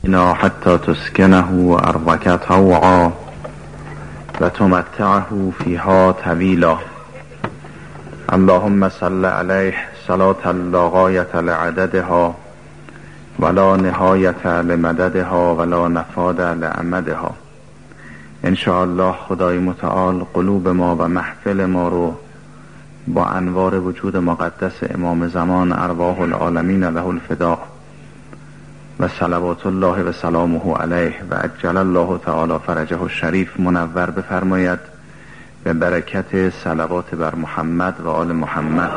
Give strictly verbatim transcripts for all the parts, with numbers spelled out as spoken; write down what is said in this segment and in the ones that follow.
اینا حتی تسکنه ارضک طوعا و تمتعه فیها طویلا. اللهم صل علیه صلاة لا غایة لعددها ولا نهایت لمددها ولا نفاد لعمدها. انشاءالله خدای متعال قلوب ما و محفل ما رو با انوار وجود مقدس امام زمان ارواح العالمین له الفداء و صلوات الله و سلامه علیه و عجل الله تعالی فرجه الشریف منور بفرماید به برکت صلوات بر محمد و آل محمد.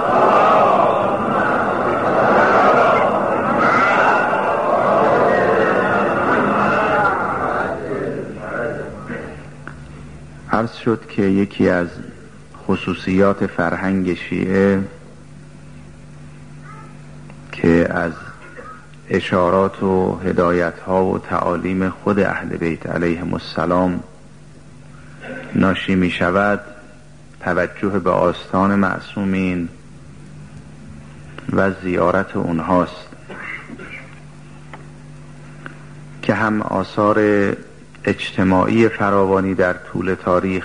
عرض شد که یکی از خصوصیات فرهنگ شیعه که از اشارات و هدایت ها و تعالیم خود اهل بیت علیهم السلام ناشی می شود توجه به آستان معصومین و زیارت اونهاست که هم آثار اجتماعی فراوانی در طول تاریخ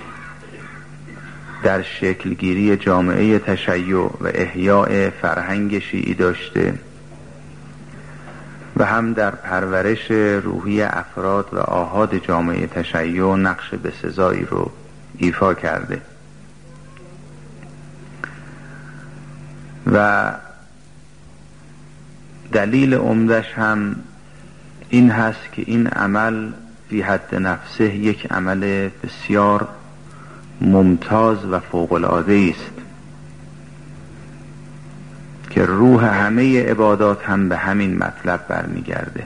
در شکلگیری جامعه تشیع و احیاء فرهنگ شیعی داشته و هم در پرورش روحی افراد و آحاد جامعه تشیع نقش بسزایی رو ایفا کرده و دلیل عمدش هم این هست که این عمل فی حد نفسه یک عمل بسیار ممتاز و فوق‌العاده است که روح همه عبادات هم به همین مطلب برمیگرده.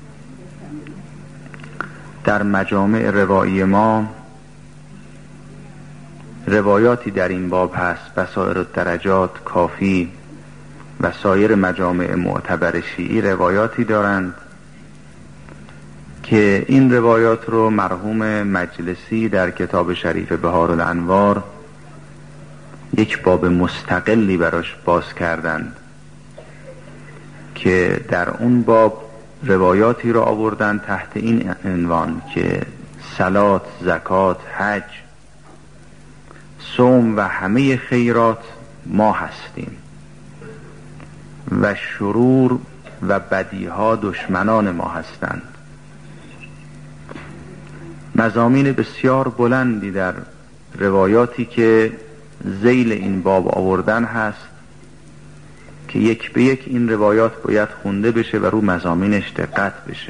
در مجامع روایی ما روایاتی در این باب هست، بصائر الدرجات، کافی و سایر مجامع معتبر شیعی روایاتی دارند که این روایات رو مرحوم مجلسی در کتاب شریف بهار الانوار یک باب مستقلی براش باز کردند که در اون باب روایاتی رو آوردن تحت این عنوان که صلات، زکات، حج، صوم و همه خیرات ما هستیم و شرور و بدیها دشمنان ما هستند. مضامین بسیار بلندی در روایاتی که ذیل این باب آوردن هست که یک به یک این روایات باید خونده بشه و رو مضامینش دقت بشه.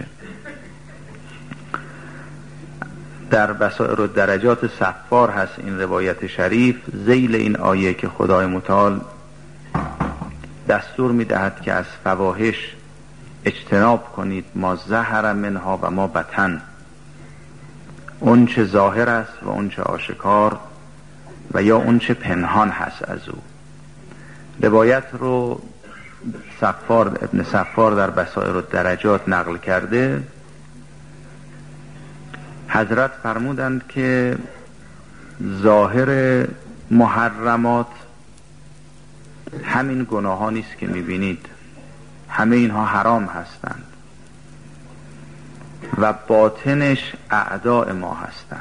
در بصائر الدرجات صفار هست این روایت شریف، ذیل این آیه که خدای متعال دستور میدهد که از فواحش اجتناب کنید، ما ظهر منها و ما بطن، اون چه ظاهر است و اون چه آشکار و یا اون چه پنهان هست از او. روایت رو صفار ابن صفار در بصائر الدرجات نقل کرده. حضرت فرمودند که ظاهر محرمات همین گناهانی است که میبینید، همه اینها حرام هستند و باطنش اعداء ما هستند.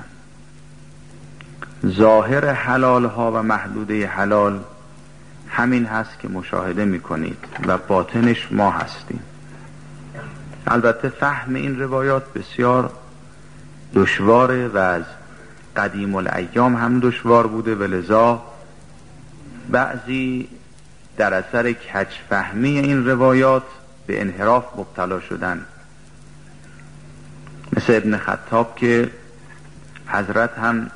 ظاهر حلال ها و محدوده حلال همین هست که مشاهده میکنید و باطنش ما هستیم. البته فهم این روایات بسیار دشواره و از قدیم الایام هم دشوار بوده و لذا بعضی در اثر کج فهمی این روایات به انحراف مبتلا شدن، مثل ابن خطاب که حضرت هم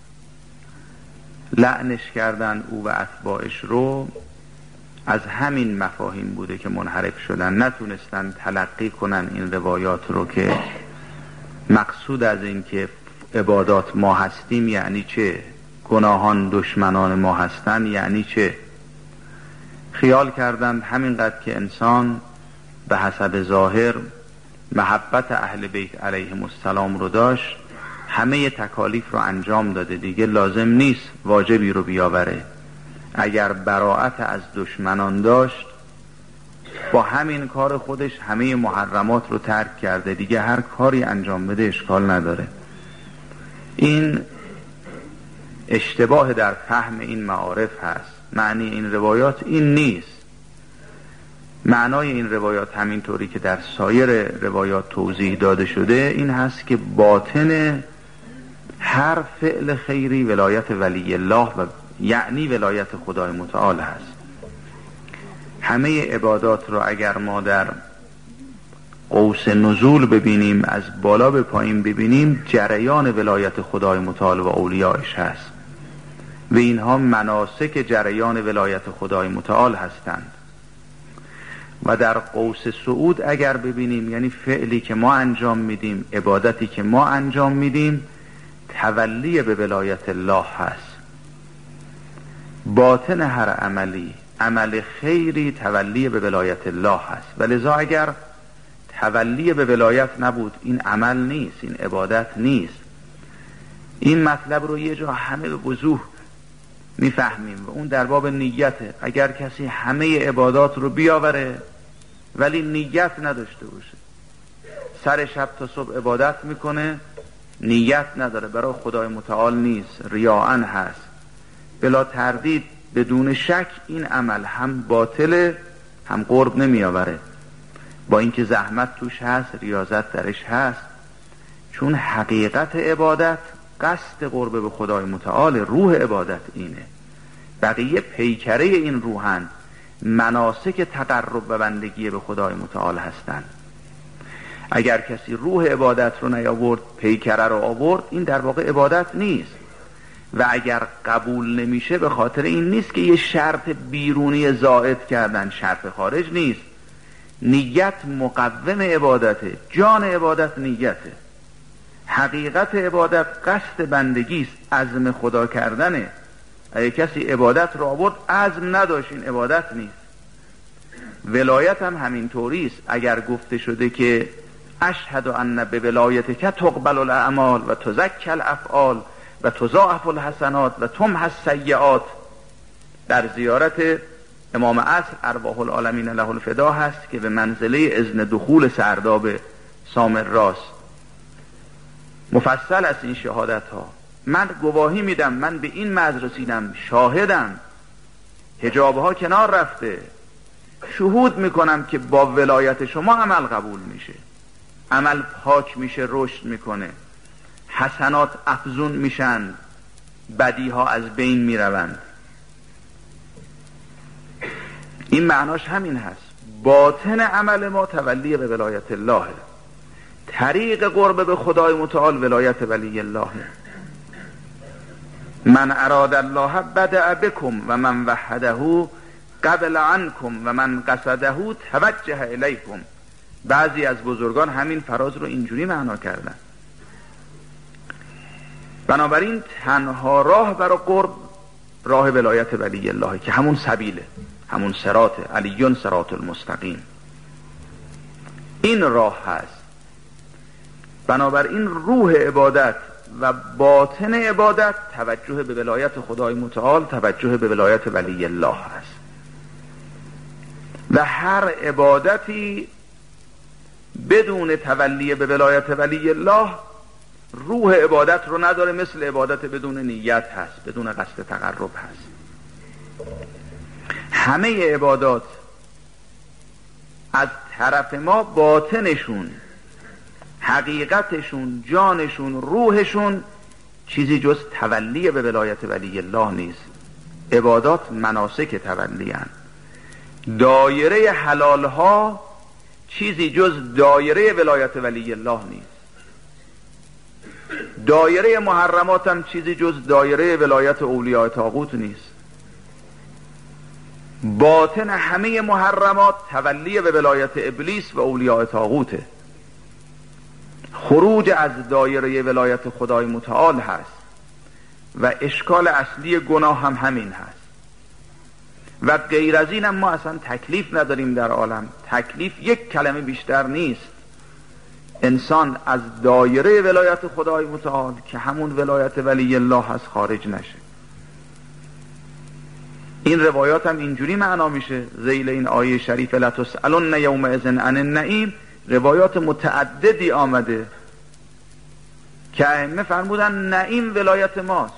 لعنش کردن او و اتباعش رو، از همین مفاهیم بوده که منحرف شدن، نتونستن تلقی کنن این روایات رو که مقصود از این که عبادات ما هستیم یعنی چه، گناهان دشمنان ما هستن یعنی چه. خیال کردند همینقدر که انسان به حسب ظاهر محبت اهل بیت علیهم السلام رو داشت، همه تکالیف رو انجام داده، دیگه لازم نیست واجبی رو بیاوره. اگر براءت از دشمنان داشت با همین کار خودش همه محرمات رو ترک کرده، دیگه هر کاری انجام بده اشکال نداره. این اشتباه در فهم این معارف هست. معنی این روایات این نیست. معنای این روایات همینطوری که در سایر روایات توضیح داده شده این هست که باطن هر فعل خیری ولایت ولی الله و یعنی ولایت خدای متعال هست. همه عبادات رو اگر ما در قوس نزول ببینیم، از بالا به پایین ببینیم، جریان ولایت خدای متعال و اولیایش هست و اینها مناسک جریان ولایت خدای متعال هستند. و در قوس صعود اگر ببینیم، یعنی فعلی که ما انجام میدیم، عبادتی که ما انجام میدیم، تولی به ولایت الله هست. باطن هر عملی، عمل خیری تولی به ولایت الله هست. ولذا اگر تولی به ولایت نبود این عمل نیست، این عبادت نیست. این مطلب رو یه جا همه به وضوح میفهمیم و اون در باب نیته. اگر کسی همه عبادات رو بیاوره ولی نیت نداشته باشه، سر شب تا صبح عبادت میکنه، نیت نداره، برای خدای متعال نیست، ریاءً هست، بلا تردید بدون شک این عمل هم باطله هم قرب نمی آوره، با اینکه زحمت توش هست، ریاضت درش هست. چون حقیقت عبادت قصد قرب به خدای متعال، روح عبادت اینه. بقیه پیکره این روحن، مناسک تقرب و بندگی به خدای متعال هستند. اگر کسی روح عبادت رو نیاورد، پیکره رو آورد، این در واقع عبادت نیست. و اگر قبول نمیشه به خاطر این نیست که یه شرط بیرونی زائد کردن، شرط خارج نیست. نیت مقوم عبادته، جان عبادت نیته. حقیقت عبادت قصد بندگی است، عزم خدا کردنه. اگه کسی عبادت رو آورد عزم نداشت، این عبادت نیست. ولایت هم همین طوری است. اگر گفته شده که اشهد ان به ولایتک تقبل الاعمال و تزکی الافعال و تضاعف الحسنات و تمحى السیئات، در زیارت امام عصر ارواح العالمین له الفدا هست که به منزله اذن دخول سرداب سامراست. مفصل است این شهادت ها. من گواهی میدم، من به این مرز رسیدم، شاهدم، حجاب ها کنار رفته، شهود میکنم که با ولایت شما عمل قبول میشه، عمل پاک میشه، رشد میکنه، حسنات افزون میشن، بدی ها از بین میروند. این معناش همین هست. باطن عمل ما تولی به ولایت الله، طریق قرب به خدای متعال ولایت ولی الله. من اراد الله بدأ بكم و من وحده قبل عنكم و من قصده توجه الیکم. بعضی از بزرگان همین فراز رو اینجوری معنا کردن. بنابراین تنها راه برای قرب راه ولایت ولی الله که همون سبیله، همون صراط، علیون صراط المستقیم، این راه هست. بنابراین روح عبادت و باطن عبادت توجه به ولایت خدای متعال، توجه به ولایت ولی الله هست. و هر عبادتی بدون تولی به ولایت ولی الله روح عبادت رو نداره، مثل عبادت بدون نیت هست، بدون قصد تقرب هست. همه عبادات از طرف ما باطنشون، حقیقتشون، جانشون، روحشون چیزی جز تولی به ولایت ولی الله نیست. عبادات مناسک تولی هستند. دایره حلال ها چیزی جز دایره ولایت ولی الله نیست. دایره محرمات هم چیزی جز دایره ولایت اولیاء طاغوت نیست. باطن همه محرمات تولی به ولایت ابلیس و اولیاء طاغوته. خروج از دایره ولایت خدای متعال هست و اشکال اصلی گناه هم همین هست. و غیر از این هم ما اصلا تکلیف نداریم در عالم. تکلیف یک کلمه بیشتر نیست. انسان از دایره ولایت خدای متعال که همون ولایت ولی الله هست خارج نشه. این روایات هم اینجوری معنا میشه ذیل این آیه شریف لا تسألن یومئذ عن النعیم. روایات متعددی آمده که ائمه فرمودن نعیم ولایت ماست.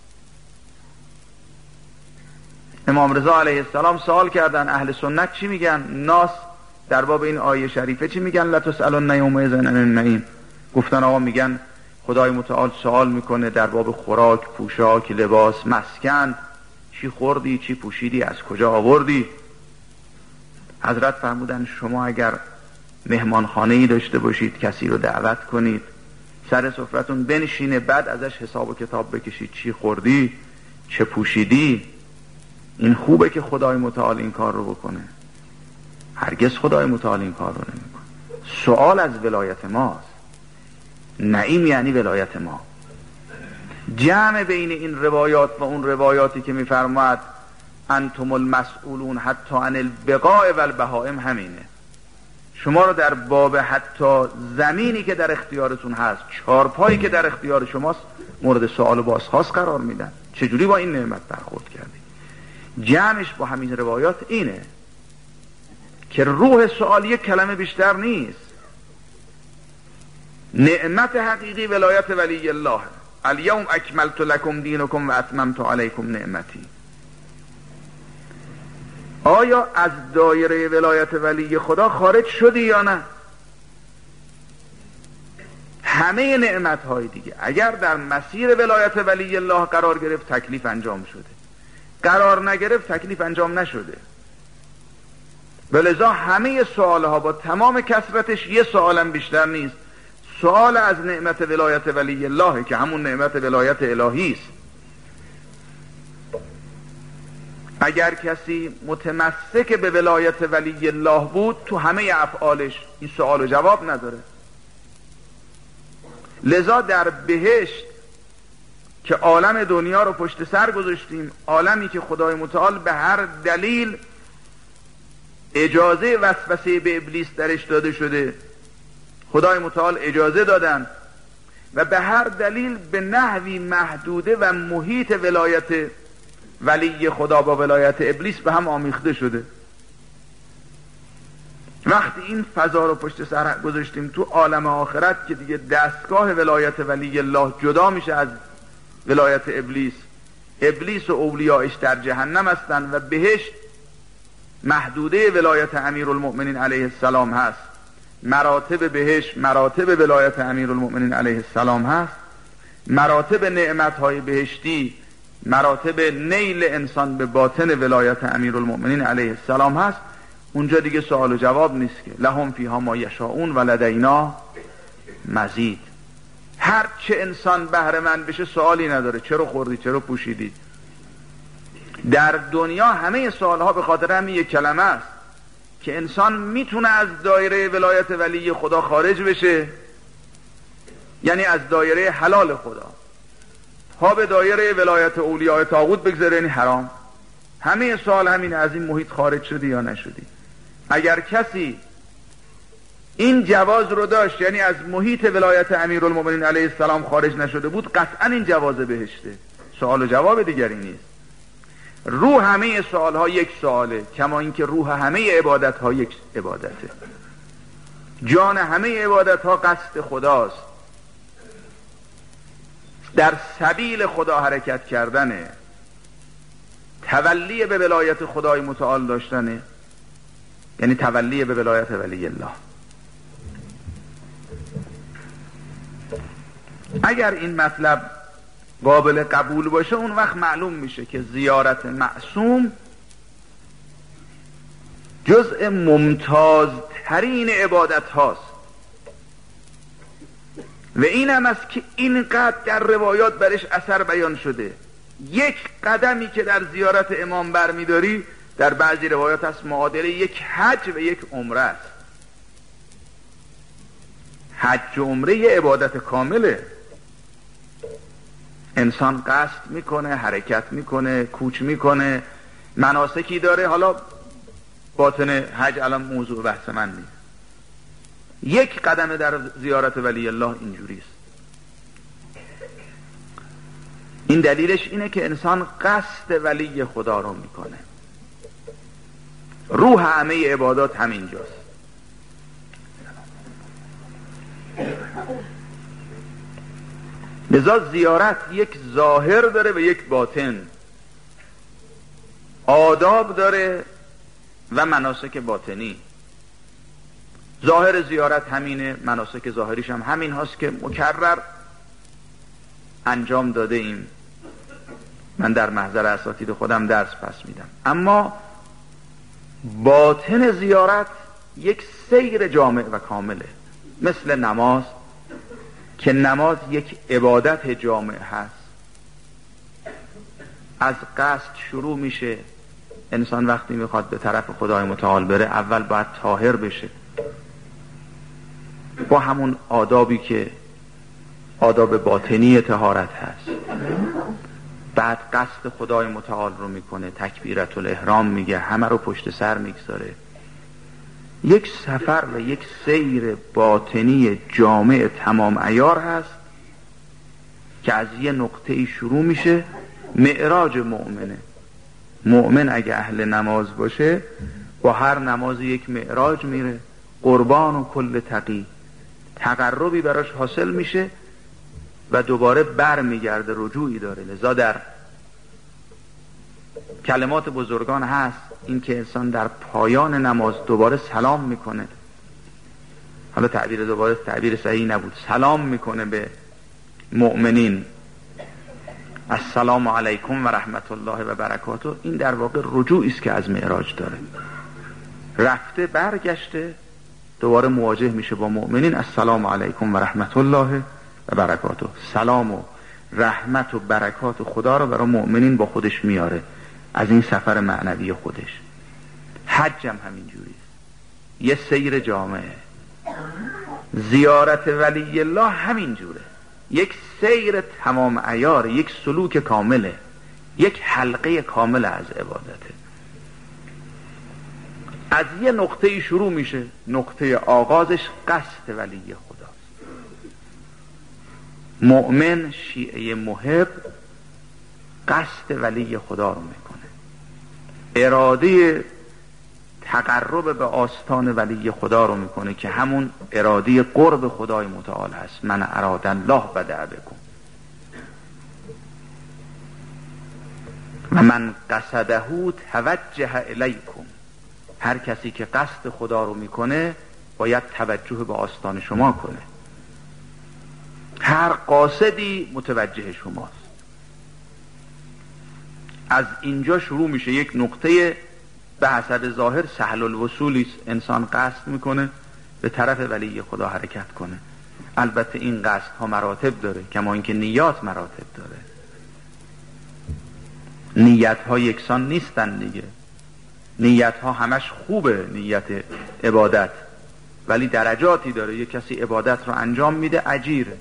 امام رضا علیه السلام سوال کردن اهل سنت چی میگن؟ ناس در باب این آیه شریفه چی میگن؟ لا تسألن یومئذ عن النعیم. گفتن آقا میگن خدای متعال سوال میکنه در باب خوراک، پوشاک، لباس، مسکن، چی خوردی، چی پوشیدی، از کجا آوردی. حضرت فرمودن شما اگر مهمانخانه‌ای داشته باشید، کسی رو دعوت کنید، سر سفرتون بنشینه، بعد ازش حساب و کتاب بکشید چی خوردی، چه پوشیدی. این خوبه که خدای متعال این کار رو بکنه؟ هرگز خدای متعال این کار رو نمیکنه. سوال از ولایت ماست. نعیم یعنی ولایت ما. جمع بین این روایات و اون روایاتی که میفرماد انتم المسئولون حتی عن البقاء و البهائم همینه. شما رو در باب حتی زمینی که در اختیارتون هست، چارپایی که در اختیار شماست، مورد سوال و بازخواست قرار میدن. چجوری با این نعمت برخورد کردی؟ جمعش با همین روایات اینه که روح سوال یک کلمه بیشتر نیست. نعمت حقیقی ولایت ولی الله. الیوم اکملت لکم دینکم و اتممت علیکم نعمتی. آیا از دایره ولایت ولی خدا خارج شدی یا نه؟ همه نعمت های دیگه اگر در مسیر ولایت ولی الله قرار گرفت تکلیف انجام شده، قرار نگرفت تکلیف انجام نشده. ولذا همه سوالها با تمام کثرتش یه سوالم بیشتر نیست. سوال از نعمت ولایت ولی الله که همون نعمت ولایت الهی است. اگر کسی متمسک به ولایت ولی الله بود تو همه افعالش این سوال و جواب نداره. لذا در بهشت که عالم دنیا رو پشت سر گذاشتیم، عالمی که خدای متعال به هر دلیل اجازه وسوسه به ابلیس درش داده شده، خدای متعال اجازه دادن و به هر دلیل به نحوی محدوده و محیط ولایت ولی خدا با ولایت ابلیس به هم آمیخته شده. وقتی این فضا رو پشت سر گذاشتیم تو عالم آخرت که دیگه دستگاه ولایت ولی الله جدا میشه از ولایت ابلیس، ابلیس و اولیاءش در جهنم هستن و بهشت محدوده ولایت امیرالمؤمنین علیه السلام هست. مراتب بهشت مراتب ولایت امیرالمؤمنین علیه السلام هست. مراتب نعمتهای بهشتی مراتب نیل انسان به باطن ولایت امیرالمؤمنین علیه السلام هست. اونجا دیگه سوال و جواب نیست که لهم فیها ما یشاؤون و لدینا مزید. هر چه انسان بهره مند بشه سوالی نداره چرا خوردی، چرا پوشیدی. در دنیا همه سوالها به خاطر همین یک کلمه است که انسان میتونه از دایره ولایت ولی خدا خارج بشه، یعنی از دایره حلال خدا ها به دایره ولایت اولیاء طاغوت بگذره، یعنی حرام. همه سوال همین از این محیط خارج شدی یا نشدی. اگر کسی این جواز رو داشت، یعنی از محیط ولایت امیرالمؤمنین علیه السلام خارج نشده بود، قطعا این جواز بهشته. سوال و جواب دیگری نیست. روح همه سوال ها یک سواله، کما اینکه روح همه عبادت ها یک عبادته. جان همه عبادت ها قصد خداست، در سبیل خدا حرکت کردنه، تولی به ولایت خدای متعال داشتنه، یعنی تولی به ولایت ولی الله. اگر این مطلب قابل قبول باشه اون وقت معلوم میشه که زیارت معصوم جزء ممتازترین عبادت هاست و این هم است که اینقدر در روایات برش اثر بیان شده. یک قدمی که در زیارت امام برمیداری در بعضی روایات هست معادل یک حج و یک عمره است. حج و عمره یه عبادت کامله. انسان قصد میکنه، حرکت میکنه، کوچ میکنه، مناسکی داره. حالا باطن حج الان موضوع بحث من نیست. یک قدم در زیارت ولی الله اینجوری است. این دلیلش اینه که انسان قصد ولی خدا رو میکنه. روح همه عبادات همینجاست. لذا زیارت یک ظاهر داره و یک باطن، آداب داره و مناسک باطنی. ظاهر زیارت همینه، مناسک ظاهریش هم همین هاست که مکرر انجام داده ایم. من در محضر اساتید خودم درس پس میدم. اما باطن زیارت یک سیر جامع و کامله، مثل نماز که نماز یک عبادت جامع هست. از قصد شروع میشه. انسان وقتی میخواد به طرف خدای متعال بره اول باید طاهر بشه با همون آدابی که آداب باطنی طهارت هست. بعد قصد خدای متعال رو میکنه، تکبیرت الاحرام میگه، همه رو پشت سر میگذاره. یک سفر و یک سیر باطنی جامع تمام عیار هست که از یه نقطه شروع میشه. معراج مؤمنه. مؤمن اگه اهل نماز باشه با هر نماز یک معراج میره. قربان و کل تقی، تقربی براش حاصل میشه و دوباره بر میگرده، رجوعی داره. لذا در کلمات بزرگان هست این که انسان در پایان نماز دوباره سلام میکنه. حالا تعبیر دوباره تعبیر صحیح نبود، سلام میکنه به مؤمنین، السلام علیکم و رحمت الله و برکاته. این در واقع رجوعی است که از معراج داره. رفته برگشته دوباره مواجه میشه با مؤمنین، السلام علیکم و رحمت الله و برکاته. سلام و رحمت و برکات خدا رو برای مؤمنین با خودش میاره از این سفر معنوی خودش. حج هم همین جوریه، یه سیر جامعه. زیارت ولی الله همین جوره، یک سیر تمام عیار، یک سلوک کامله، یک حلقه کامل از عبادته. از یه نقطه شروع میشه، نقطه آغازش قصد ولی خداست. مؤمن شیعه محب قصد ولی خدا رو میکنه، اراده تقرب به آستان ولی خدا رو میکنه که همون اراده قرب خدای متعال هست. من اراد الله بدع بکن و من قصده توجه الیکم. هر کسی که قصد خدا رو میکنه باید توجه به آستان شما کنه. هر قاصدی متوجه شماست. از اینجا شروع میشه یک نقطه به حسب ظاهر سهل الوصولی است. انسان قصد میکنه به طرف ولی خدا حرکت کنه. البته این قصد ها مراتب داره، کما اینکه نیات مراتب داره. نیت ها یکسان نیستن دیگه. نیت ها همش خوبه، نیت عبادت، ولی درجاتی داره. یک کسی عبادت رو انجام میده اجیره،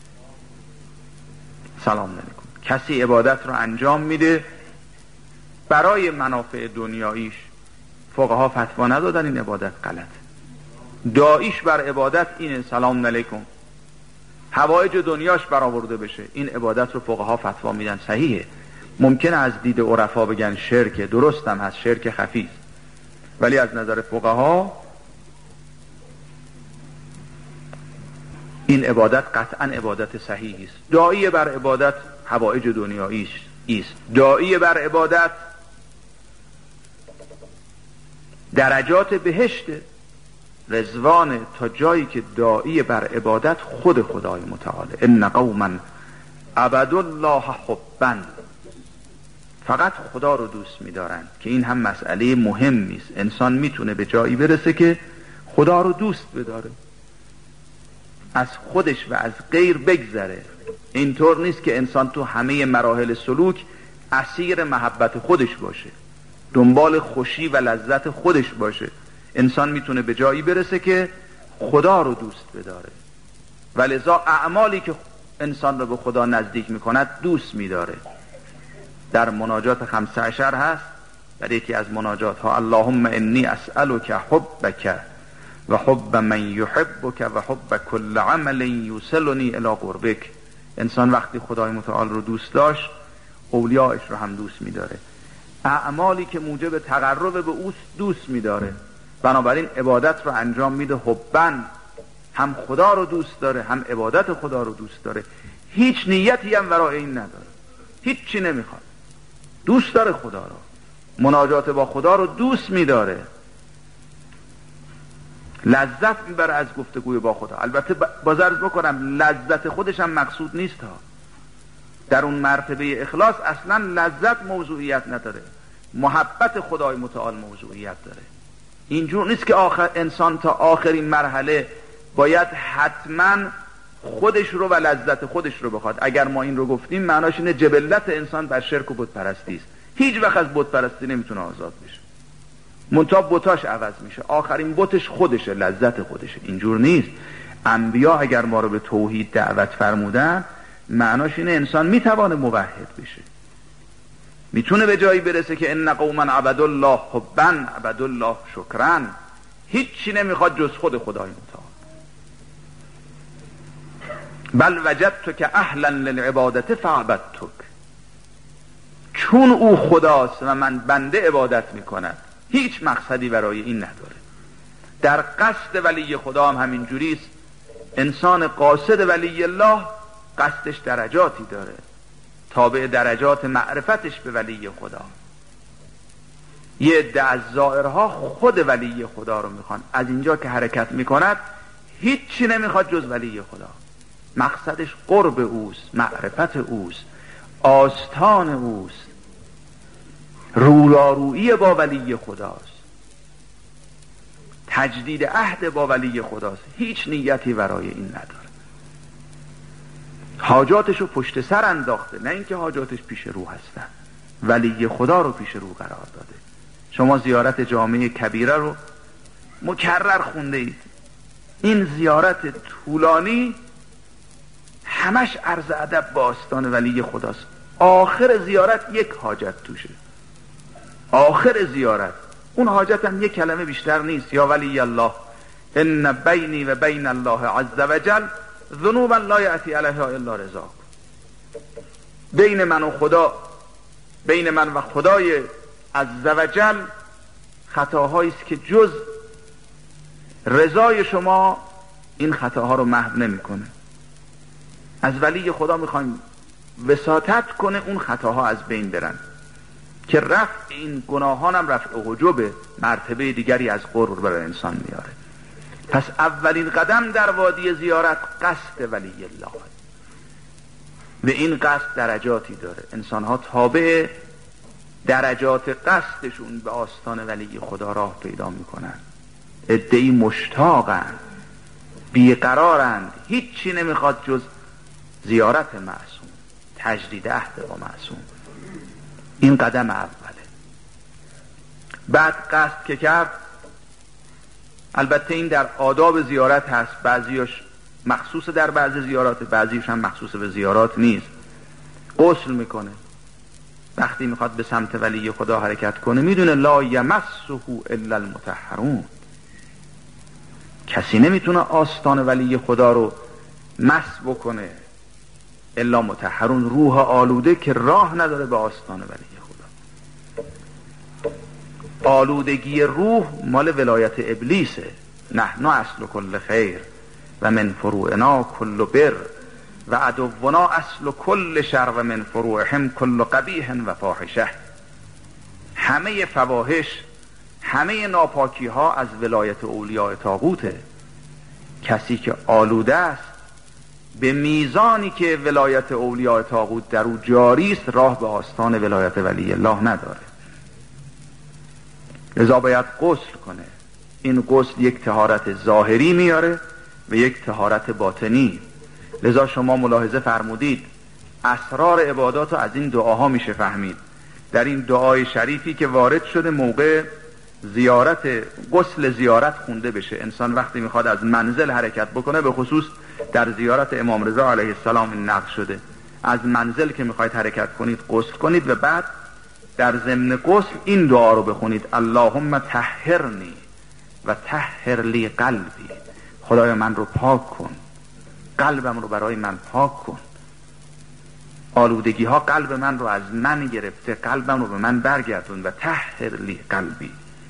سلام علیکم. کسی عبادت رو انجام میده برای منافع دنیاییش، فقها فتوا ندادن این عبادت غلط. داعیش بر عبادت اینه، سلام علیکم. حوایج دنیاش برآورده بشه، این عبادت رو فقها فتوا میدن صحیحه. ممکنه از دید عرفا بگن شرکه، درست هم هست، شرک خفی، ولی از نظر فقها این عبادت قطعا عبادت صحیحی است. داعی بر عبادت حوایج دنیاییش است. داعی بر عبادت درجات بهشت رضوان تا جایی که داعی بر عبادت خود خدای متعاله. ان قوما عبدوا الله حبا، فقط خدا رو دوست می‌دارن، که این هم مسئله مهمی است. انسان میتونه به جایی برسه که خدا رو دوست بداره، از خودش و از غیر بگذره. اینطور نیست که انسان تو همه مراحل سلوک اسیر محبت خودش باشه، دنبال خوشی و لذت خودش باشه. انسان میتونه به جایی برسه که خدا رو دوست بداره، ولذا اعمالی که انسان رو به خدا نزدیک میکند دوست میداره. در مناجات خمسه عشر هست، در یکی از مناجات ها، اللهم انی اسألک حبک و حب من یحبک و حب کل عمل یوصلنی الی قربک. انسان وقتی خدای متعال رو دوست داشت اولیاءش رو هم دوست می‌داره. اعمالی که موجب تقرب به اوست دوست می‌داره. بنابراین عبادت رو انجام میده حباً، هم خدا رو دوست داره هم عبادت خدا رو دوست داره. هیچ نیتی هم ورای این نداره، هیچ چی نمیخواد، دوست داره خدا رو، مناجات با خدا رو دوست میداره، لذت میبره از گفتگوی با خدا. البته باز عرض بکنم لذت خودش هم مقصود نیست ها. در اون مرتبه اخلاص اصلا لذت موضوعیت نداره، محبت خدای متعال موضوعیت داره. اینجور نیست که آخر انسان تا آخرین مرحله باید حتما خودش رو و لذت خودش رو بخواد. اگر ما این رو گفتیم معناش اینه جبلت انسان بر شرک و بت پرستی است. هیچ وقت از بت پرستی نمیتونه آزاد بشه، منتها بتاش عوض میشه، آخرین بتش خودشه، لذت خودشه. اینجور نیست. انبیا اگر ما رو به توحید دعوت فرمودن معناش اینه انسان میتوانه موحد بشه، میتونه به جایی برسه که ان قوما عبدوا الله حبا عبدوا الله شکرا، هیچی نمیخواد جز خود خدای متعال. بل وجدتک که اهلا للعبادت فعبدتک، چون او خداست و من بنده عبادت میکند، هیچ مقصدی برای این نداره. در قصد ولی خدا هم همین جوریست. انسان قاصد ولی الله قصدش درجاتی داره، تابع درجات معرفتش به ولی خدا. یه عده از زائرها خود ولی خدا رو میخوان، از اینجا که حرکت میکند هیچی نمیخواد جز ولی خدا، مقصدش قرب اوست، معرفت اوست، آستان اوست، رویارویی با ولی خداست، تجدید عهد با ولی خداست. هیچ نیتی برای این نداره، حاجاتشو پشت سر انداخته، نه اینکه حاجاتش پیش رو هستن، ولی خدا رو پیش رو قرار داده. شما زیارت جامع کبیره رو مکرر خونده اید. این زیارت طولانی همش عرض ادب با آستان ولی خداست. آخر زیارت یک حاجت توشه، آخر زیارت اون حاجت هم یک کلمه بیشتر نیست، یا ولی الله ان بینی و بین الله عز وجل ذنوبا لا یأتی علیها الا رضاک. بین من و خدا، بین من و خدای عز وجل خطاهایی است که جز رضای شما این خطاها رو محو نمیکنه. از ولی خدا میخوایم وساطت کنه اون خطاها از بین برن، که رفع این گناهان هم رفع حجب مرتبه دیگری از قرب برای انسان میاره. پس اولین قدم در وادی زیارت قصد ولی الله. به این قصد درجاتی داره، انسان ها تابع درجات قصدشون به آستان ولی خدا راه پیدا میکنن. عده‌ای مشتاقند، بیقرارند، هیچی نمیخواد جز زیارت معصوم، تجدید عهد با معصوم. این قدم اوله. بعد قصد که کرد، البته این در آداب زیارت هست، بعضیش مخصوص در بعضی زیارات، بعضیش هم مخصوص به زیارات نیست. غسل میکنه، وقتی میخواد به سمت ولی خدا حرکت کنه میدونه لا یمسه الا المطهرون، کسی نمیتونه آستان ولی خدا رو مس بکنه الا مطهرون، روح آلوده که راه نداره به آستان ولی خدا. آلودگی روح مال ولایت ابلیسه. نحن اصل کل خیر و من فروعنا کل بر و عدونا اصل کل شر و من فروعهم کل قبیح و فاحشه. همه فواحش، همه ناپاکی ها از ولایت اولیاء طاغوته. کسی که آلوده است به میزانی که ولایت اولیاء طاغوت در او جاری است راه به آستان ولایت ولی الله نداره. لذا باید غسل کنه. این غسل یک طهارت ظاهری میاره و یک طهارت باطنی. لذا شما ملاحظه فرمودید اسرار عبادات رو از این دعاها میشه فهمید. در این دعای شریفی که وارد شده موقع زیارت، غسل زیارت خونده بشه. انسان وقتی میخواد از منزل حرکت بکنه، به خصوص در زیارت امام رضا علیه السلام این نقل شده، از منزل که میخواید حرکت کنید غسل کنید و بعد در ضمن غسل این دعا رو بخونید: اللهم طهرنی و طهر لی قلبی. خدایا من رو پاک کن، قلبم رو برای من پاک کن. آلودگی ها قلب من رو از من گرفته، قلبم رو به من برگردون و طهر لی قلبی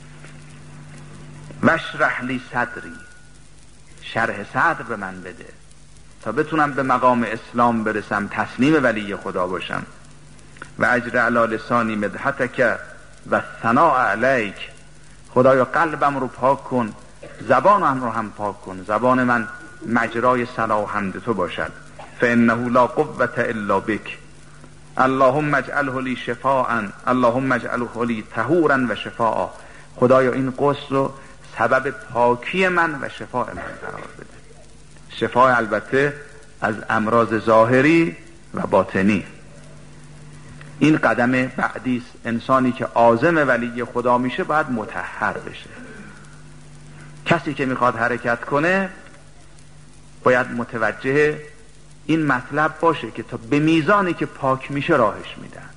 واشرح لی صدری، شرح صدر به من بده تا بتونم به مقام اسلام برسم، تسلیم ولی خدا باشم. و اجر علی لسانی مدحتک و ثناء علیک، خدایا قلبم رو پاک کن، زبانم رو هم پاک کن، زبان من مجرای ثنا و حمد تو باشد. فانه لا قوة الا بک، اللهم اجعله لی شفاء، اللهم اجعله لی طهورا و شفاء. خدایا این غسل رو سبب پاکی من و شفاء من قرار بده. شفاء البته از امراض ظاهری و باطنی. این قدم بعدی است. انسانی که عازم ولی خدا میشه باید مطهر بشه. کسی که میخواد حرکت کنه باید متوجه این مطلب باشه که تا به میزانی که پاک میشه راهش میدن.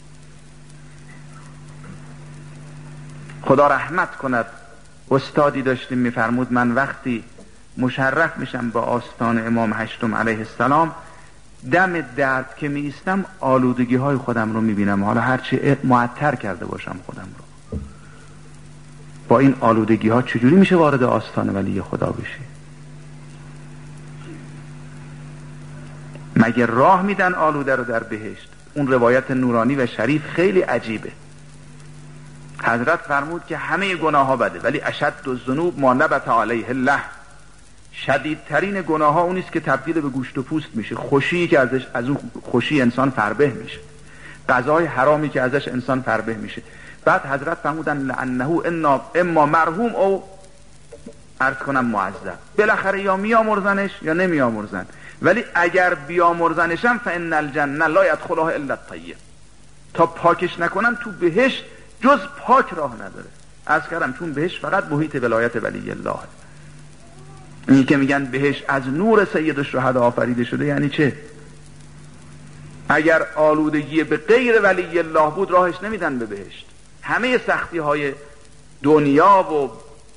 خدا رحمت کند، استادی داشتیم میفرمود من وقتی مشرف میشم با آستان امام هشتم علیه السلام، دم درد که میستم آلودگی های خودم رو میبینم، حالا هرچی معطر کرده باشم خودم رو، با این آلودگی ها چجوری میشه وارد آستان ولی خدا بشی؟ مگه راه میدن آلوده رو در بهشت؟ اون روایت نورانی و شریف خیلی عجیبه. حضرت فرمود که همه گناه ها بده ولی اشد الذنوب ما نبت علیه الله، شدیدترین گناه ها اونیست که تبدیل به گوشت و پوست میشه، خوشی که ازش از اون خوشی انسان فربه میشه، غذای حرامی که ازش انسان فربه میشه. بعد حضرت فرمودن لانه انا اما مرحوم او عرض کنم معذب، بالاخره یا میامرزنش یا نمیامرزن، ولی اگر بیامرزنشم فان الجنه لا يدخلها الا الطیب، تا پاکش نکنن تو بهشت جز پاک راه نداره. عرض کردم چون بهشت فقط محیط ولایت ولی الله. اینی که میگن بهشت از نور سید الشهدا آفریده شده یعنی چه؟ اگر آلودگی به غیر ولی الله بود راهش نمیدن به بهشت. همه سختی های دنیا و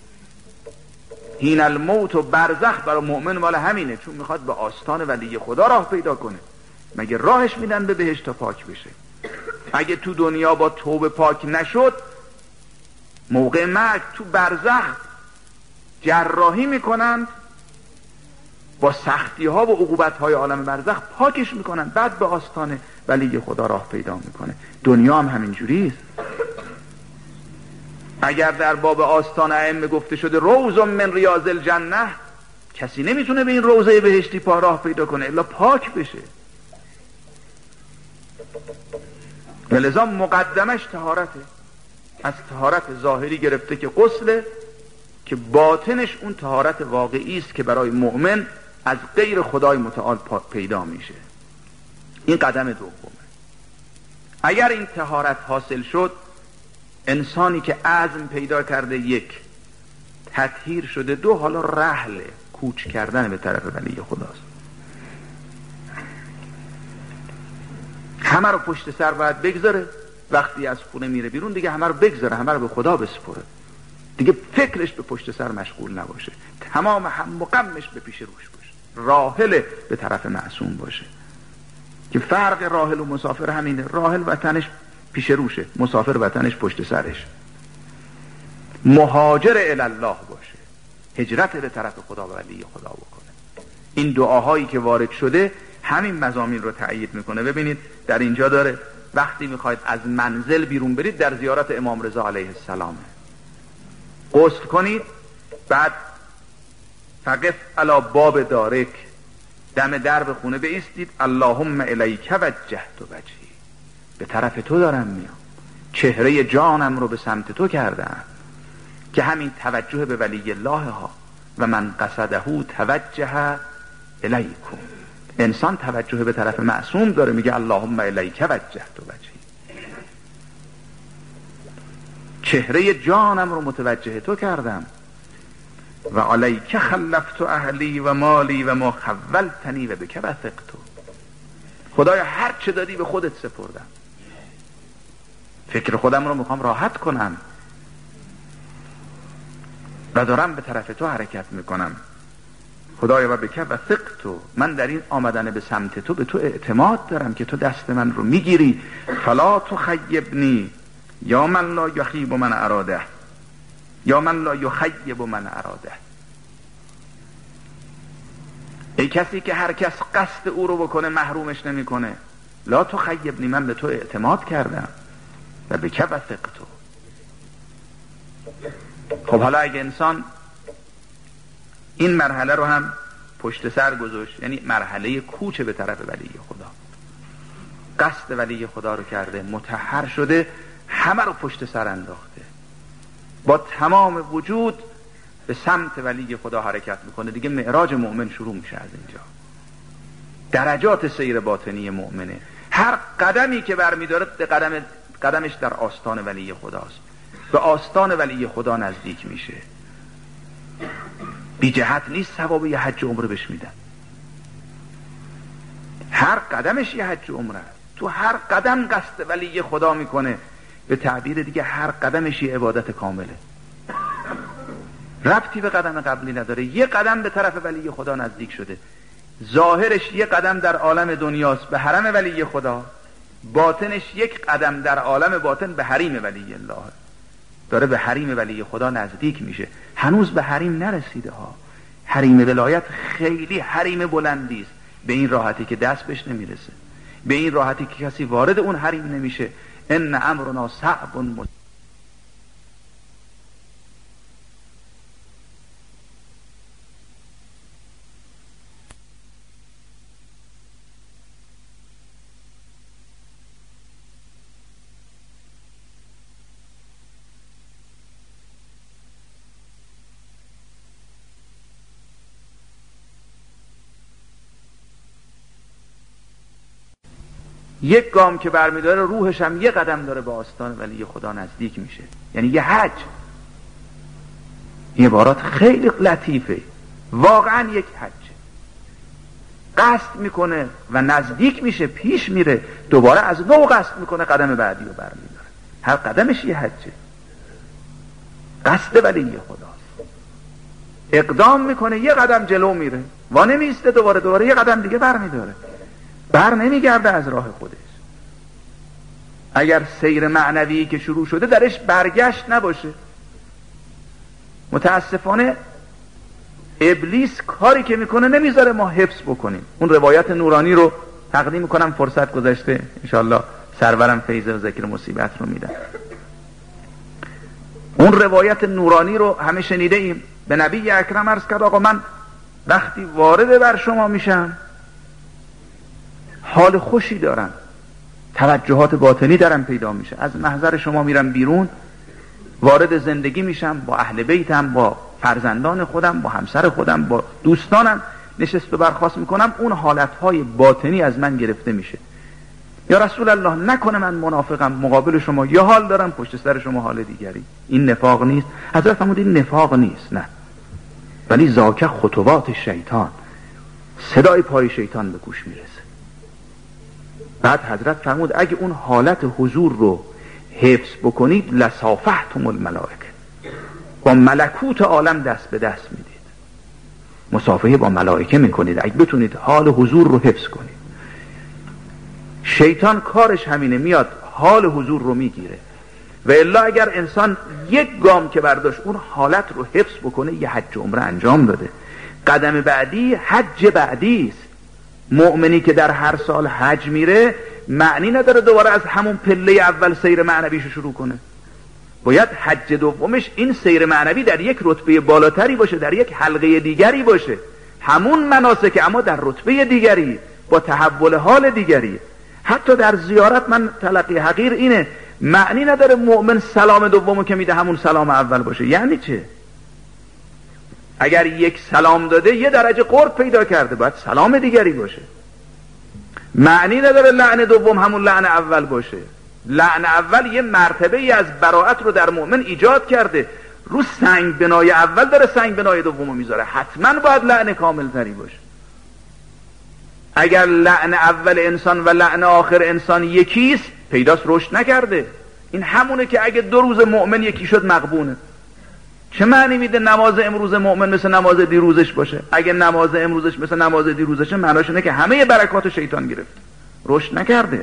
هین الموت و برزخ برای مؤمن مال همینه، چون میخواد به آستان ولی خدا راه پیدا کنه. مگه راهش میدن به بهشت تا پاک بشه؟ اگه تو دنیا با توبه پاک نشد، موقع مرگ تو برزخ جراحی میکنن، با سختی ها و عقوبت های عالم برزخ پاکش میکنن، بعد به آستان ولی خدا راه پیدا میکنه. دنیا هم همین جوریست. اگر در باب آستان ائمه گفته شده روض من ریاض الجنه، کسی نمیتونه به این روضه بهشتی پا راه پیدا کنه الا پاک بشه. ولذا مقدمش طهارته. از طهارت ظاهری گرفته که غسله، که باطنش اون طهارت واقعی است که برای مؤمن از غیر خدای متعال پیدا میشه. این قدم دومه. اگر این طهارت حاصل شد، انسانی که عزم پیدا کرده، یک تطهیر شده، دو حالا رحل کوچ کردن به طرف ولی خداست. همه رو پشت سر باید بگذاره. وقتی از خونه میره بیرون دیگه همه رو بگذاره، همه رو به خدا بسپره، دیگه فکرش به پشت سر مشغول نباشه، تمام هم و غمش به پیش روش باشه، راحل به طرف معصوم باشه. که فرق راحل و مسافر همینه. راحل وطنش پیش روشه، مسافر وطنش پشت سرش. مهاجر الی الله باشه، هجرت به طرف خدا و ولی خدا بکنه. این دعاهایی که وارد شده همین مضامین رو تأیید میکنه. ببینید در اینجا داره وقتی میخواید از منزل بیرون برید، در زیارت امام رضا علیه السلام غسل کنید، بعد فقف علی باب دارک، دم درب خونه بایستید، اللهم الیک وجهت وجهی، به طرف تو دارم میام، چهره جانم رو به سمت تو کردم. که همین توجه به ولی الله ها و من قصده توجه الیکم. انسان توجه به طرف معصوم داره، میگه اللهم الیک وجهت وجهی، چهره جانم رو متوجه تو کردم. و علیک خلفت اهلی و مالی و ما خولتنی و بک وثقت. خدایا هر چه دادی به خودت سپردم، فکر خودم رو میخوام راحت کنم و دارم به طرف تو حرکت میکنم. خدایا و بک وثقت، من در این آمدن به سمت تو به تو اعتماد دارم که تو دست من رو میگیری. فلا تخیبنی یا من لا یخیب من اراده، یا من لا یخیب من اراده. ای کسی که هر کس قصد او رو بکنه محرومش نمیکنه. لا تخیبنی، من به تو اعتماد کردم. و بک وثقت. خب حالا اگه انسان این مرحله رو هم پشت سر گذاشت، یعنی مرحله کوچ به طرف ولی خدا، قصد ولی خدا رو کرده، مطهر شده، همه رو پشت سر انداخته، با تمام وجود به سمت ولی خدا حرکت میکنه، دیگه معراج مؤمن شروع میشه از اینجا. درجات سیر باطنی مؤمنه، هر قدمی که برمیداره قدم قدمش در آستان ولی خداست، به آستان ولی خدا نزدیک میشه. بی جهت نیست ثواب یه حج عمره بهش میدن، هر قدمش یه حج عمره، تو هر قدم قصد ولی خدا میکنه، به تعبیر دیگه هر قدمش یه عبادت کامله، ربطی به قدم قبلی نداره. یه قدم به طرف ولی خدا نزدیک شده، ظاهرش یه قدم در عالم دنیاست به حرم ولی خدا، باطنش یک قدم در عالم باطن به حریم ولی الله، داره به حریم ولی خدا نزدیک میشه. هنوز به حریم نرسیده ها، حریم ولایت خیلی حریم بلندی است، به این راحتی که دست بهش نمیرسه، به این راحتی که کسی وارد اون حریم نمیشه. ان امرنا صعب مستعب. یک گام که برمیداره روحش هم یه قدم داره به آستان ولی خدا نزدیک میشه، یعنی یه حج. این عبارات خیلی لطیفه، واقعا یک حج. قصد میکنه و نزدیک میشه، پیش میره، دوباره از نو قصد میکنه، قدم بعدی رو برمیداره، هر قدمش یه حجه، قصد ولی خداست. اقدام میکنه، یه قدم جلو میره، وا نمیسته، دوباره دوباره یه قدم دیگه برمیداره، بر نمیگرده از راه خودش. اگر سیر معنوی که شروع شده درش برگشت نباشه. متاسفانه ابلیس کاری که میکنه نمیذاره ما حفظ بکنیم. اون روایت نورانی رو تقدیم میکنم، فرصت گذشته انشالله سرورم فیض و ذکر مصیبت رو میدن. اون روایت نورانی رو همه شنیده ایم. به نبی اکرم عرض کرد آقا من وقتی وارد بر شما میشم حال خوشی دارم، توجهات باطنی دارم پیدا میشه، از محضر شما میرم بیرون، وارد زندگی میشم، با اهل بیتم، با فرزندان خودم، با همسر خودم، با دوستانم نشست و برخاست میکنم، اون حالتهای باطنی از من گرفته میشه. یا رسول الله نکنه من منافقم، مقابل شما یه حال دارم، پشت سر شما حال دیگری. این نفاق نیست؟ حضرت فرمود این نفاق نیست، نه، ولی ذاک خطوات شیطان، صدای پای شیطان به گوش میرسه. بعد حضرت فرمود اگه اون حالت حضور رو حفظ بکنید لصافحتم الملائکه، با ملکوت عالم دست به دست میدید، مصافحه با ملائکه میکنید اگه بتونید حال حضور رو حفظ کنید. شیطان کارش همینه، میاد حال حضور رو میگیره، و الا اگر انسان یک گام که برداشت اون حالت رو حفظ بکنه یه حج عمره انجام داده. قدم بعدی حج بعدی است. مؤمنی که در هر سال حج میره معنی نداره دوباره از همون پله اول سیر معنویشو شروع کنه. باید حج دومش این سیر معنوی در یک رتبه بالاتری باشه، در یک حلقه دیگری باشه، همون مناسک اما در رتبه دیگری، با تحول حال دیگری. حتی در زیارت من تلقی حقیر اینه، معنی نداره مؤمن سلام دومو که میده همون سلام اول باشه. یعنی چه؟ اگر یک سلام داده یه درجه قرب پیدا کرده، باید سلام دیگری باشه. معنی نداره لعن دوم همون لعن اول باشه. لعن اول یه مرتبه ای از براءت رو در مؤمن ایجاد کرده، رو سنگ بنای اول داره سنگ بنای دومو میذاره، حتما باید لعن کامل تری باشه. اگر لعن اول انسان و لعن آخر انسان یکیست، پیداست رشد نکرده. این همونه که اگه دو روز مؤمن یکی شد مغبونه. چه معنی میده نماز امروز مؤمن مثل نماز دیروزش باشه؟ اگه نماز امروزش مثل نماز دیروزشه معناش اینه که همه برکات شیطان گرفت، رشد نکرده.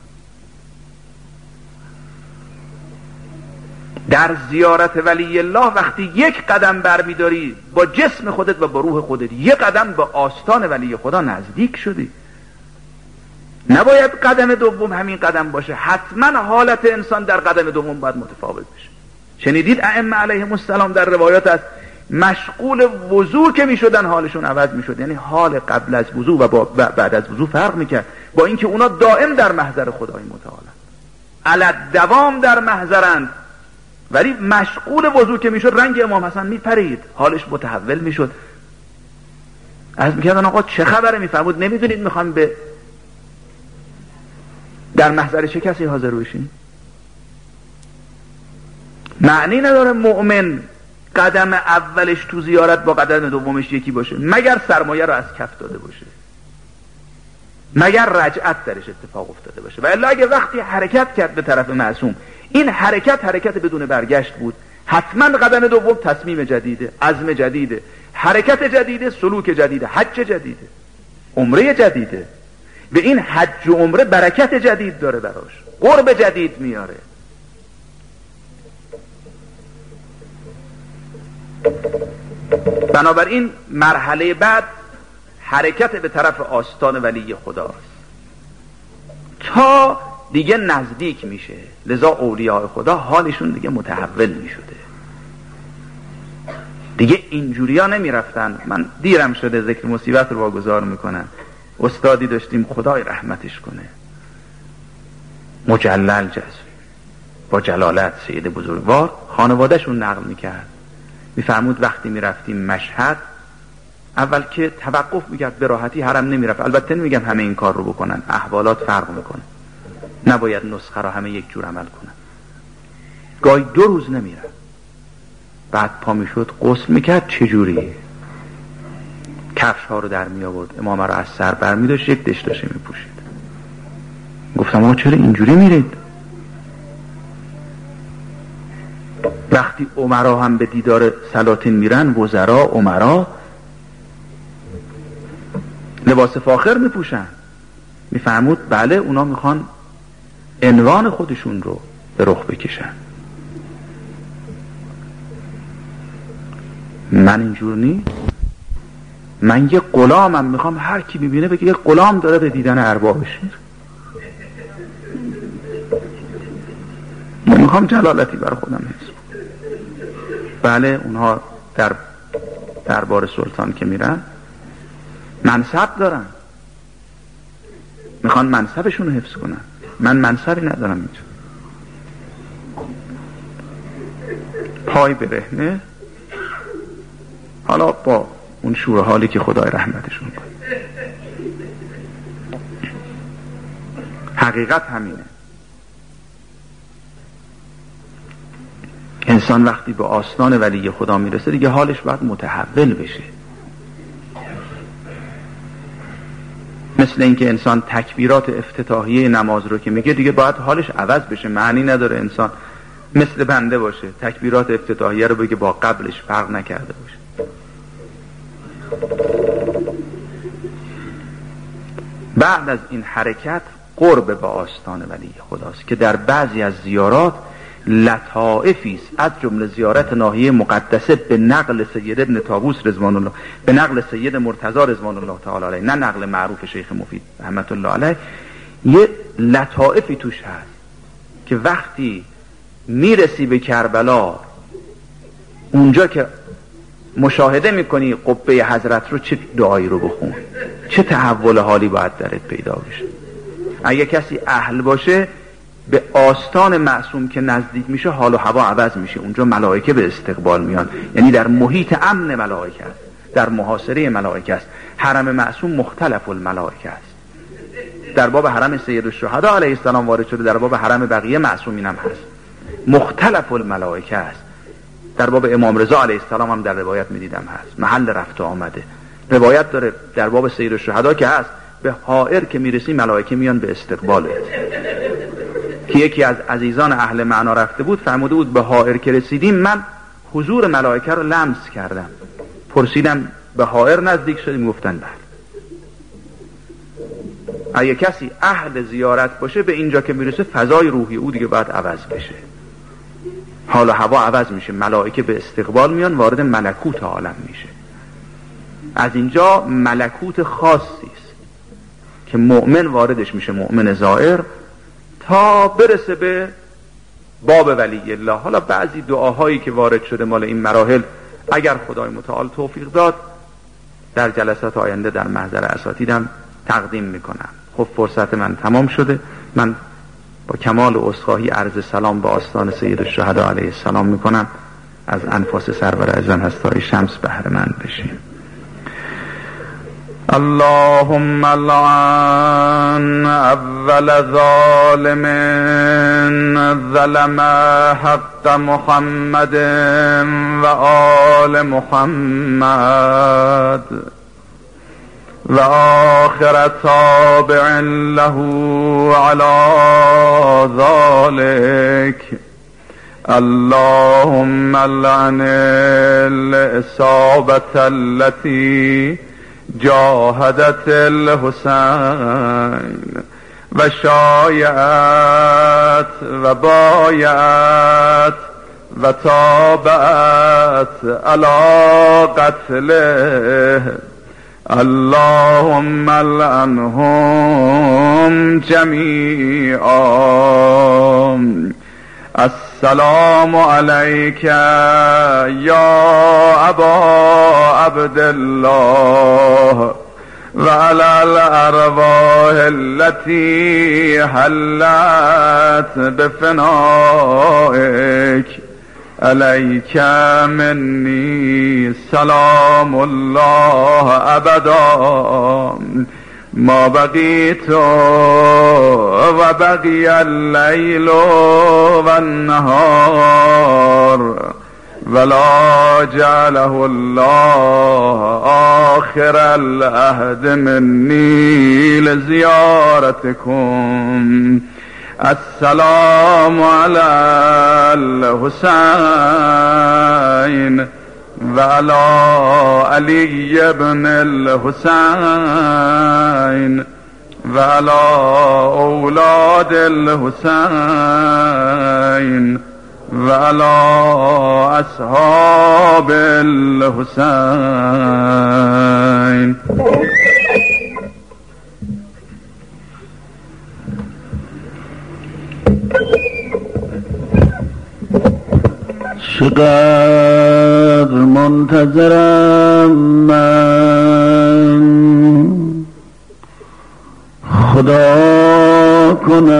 در زیارت ولی الله وقتی یک قدم برمیداری با جسم خودت و با روح خودت یک قدم به آستان ولی خدا نزدیک شدی. نباید قدم دوم همین قدم باشه، حتما حالت انسان در قدم دوم باید متفاوت بشه. شنیدید ائمه علیهم السلام در روایات است مشغول وضو که میشدن حالشون عوض میشد، یعنی حال قبل از وضو و بعد از وضو فرق میکرد، با اینکه اونا دائم در محضر خدای متعال علت دوام در محضرند، ولی مشغول وضو که میشد رنگ امام حسن میپرید، حالش متحول میشد. از میکردن آقا چه خبره؟ میفرمود نمیدونید میخوام به در محضر چه کسی حاضر بشین؟ معنی نداره مؤمن قدم اولش تو زیارت با قدم دومش یکی باشه، مگر سرمایه رو از کف داده باشه، مگر رجعت درش اتفاق افتاده باشه. و الا اگه وقتی حرکت کرد به طرف معصوم این حرکت حرکت بدون برگشت بود، حتما قدم دوم تصمیم جدیده، عزم جدیده، حرکت جدیده، سلوک جدیده، حج جدیده، عمره جدیده. به این حج و عمره برکت جدید داره براش، قرب جدید میاره. بنابراین مرحله بعد حرکت به طرف آستان ولی خداست تا دیگه نزدیک میشه. لذا اولیاء خدا حالشون دیگه متحول میشده، دیگه اینجوری ها نمی رفتن. من دیرم شده ذکر مصیبت رو واگذار میکنم. استادی داشتیم خدای رحمتش کنه، مجلل جزوی با جلالت سید بزرگوار، خانوادهشون نقل میکرد، میفرمود وقتی میرفتیم مشهد اول که توقف میکرد، به راحتی حرم نمیرفت. البته نمیگم همه این کار رو بکنن، احوالات فرق میکنه، نباید نسخه را همه یک جور عمل کنن. گاهی دو روز نمیرفت، بعد پا میشد غسل میکرد. چجوری؟ کفش ها رو در می آورد، امامه رو از سر بر می داشت، یک دشداشه می پوشید. گفتم آقا چرا اینجوری میرید؟ وقتی امرا هم به دیدار سلاطین میرن، وزرا امرا لباس فاخر می پوشن. میفرمود بله اونا میخوان عنوان خودشون رو به رخ بکشن، من اینجور نی. من یه غلامم، میخوام هر کی ببینه بگه یه غلام داره به دیدن اربابش میره. نمیخوام جلالتی بر خودم حفظ. بله اونها در دربار سلطان که میرن منصب دارن، میخوان منصبشون رو حفظ کنن. من منصبی ندارم اینجا، پای برهنه، حالا با اون شور حالی که خدای رحمتشون کنه. حقیقت همینه. انسان وقتی به آستان ولی خدا میرسه دیگه حالش باید متحول بشه. مثل اینکه انسان تکبیرات افتتاحیه نماز رو که میگه دیگه باید حالش عوض بشه. معنی نداره انسان مثل بنده باشه تکبیرات افتتاحیه رو بگه با قبلش فرق نکرده باشه. بعد از این حرکت قرب به آستان ولی خداست که در بعضی از زیارات لطائفی است، از جمله زیارت ناحیه مقدسه به نقل سید ابن طاووس رضوان الله، به نقل سید مرتضی رضوان الله تعالی علیه، نه نقل معروف شیخ مفید رحمت الله علیه. یه لطائفی توش هست که وقتی میرسی به کربلا، اونجا که مشاهده میکنی قبه حضرت رو، چه دعایی رو بخون، چه تحول حالی باید درت پیدا بشه. اگه کسی اهل باشه به آستان معصوم که نزدیک میشه حال و هوا عوض میشه. اونجا ملائکه به استقبال میان، یعنی در محیط امن ملائکه است، در محاصره ملائکه است. حرم معصوم مختلف الملائکه است. در باب حرم سید الشهدا علیه السلام وارد شده، در باب حرم بقیه معصومین هم هست، مختلف الملائکه است. در باب امام رضا علیه السلام هم در روایت میدیدم هست، محل رفت و آمده. روایت داره در باب سید الشهدا که هست به حائر که میرسی ملائکه میان به استقبالت. که یکی از عزیزان اهل معنا رفته بود، فرموده بود به حائر که رسیدیم من حضور ملائکه رو لمس کردم. پرسیدم به حائر نزدیک شدیم؟ گفتن بله. اگه کسی اهل زیارت باشه به اینجا که میرسه فضای روحی او دیگه باید عوض بشه، حال و هوا عوض میشه، ملائکه به استقبال میان، وارد ملکوت عالم میشه. از اینجا ملکوت خاصی است که مؤمن واردش میشه، مؤمن زائر، تا برسه به باب ولی الله. حالا بعضی دعاهایی که وارد شده مال این مراحل اگر خدای متعال توفیق داد در جلسات آینده در محضر اساتیدم تقدیم میکنم. خب فرصت من تمام شده. من با کمال عذرخواهی عرض سلام به آستان سید الشهدا علیه السلام میکنم. از انفاس سرور اعظم هستای شمس بهره مند بشیم. اللهم لعن اول ظالم ظلم حق محمد و آل محمد و آخر تابع له على ذلك. اللهم لعن الإصابة التي جاهدت الحسين و شایعت و بایعت و تابعت على قتله. اللهم لعنهم جميعا. السلام عليك يا أبا عبد الله وعلى الأرواح التي حلت بفنائك. عليك مني سلام الله أبدا ما بقيت وبقي الليل والنهار ولا جعله الله آخر العهد مني لزيارتكم. السلام على الحسين وعلى علي بن الحسين وعلى أولاد الحسين وعلى أصحاب الحسين. چقدر منتظرم من خدا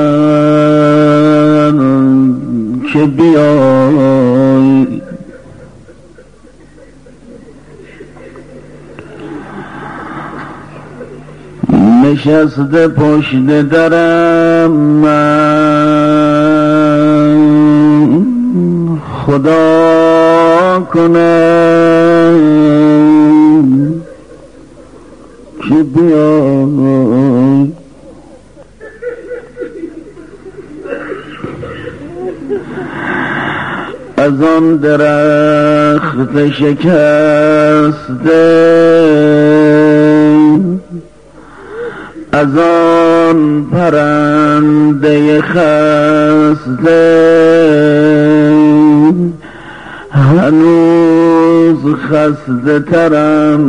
کنن که بیای. نشسته پشت درم من خدا کنن که بیای. از آن درخت شکسته از آن پرنده خسته هنوز خسته ترم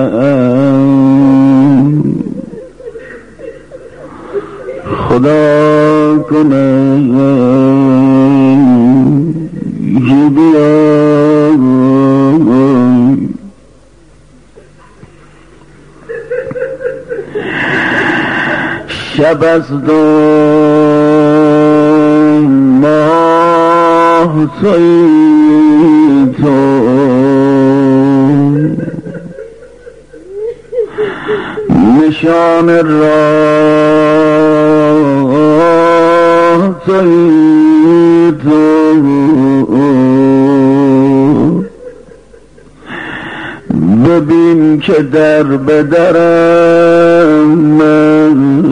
من. خدا کنه که بیای. شب است و ماه تویی تو نشان راه تویی تو ببین که در به درم من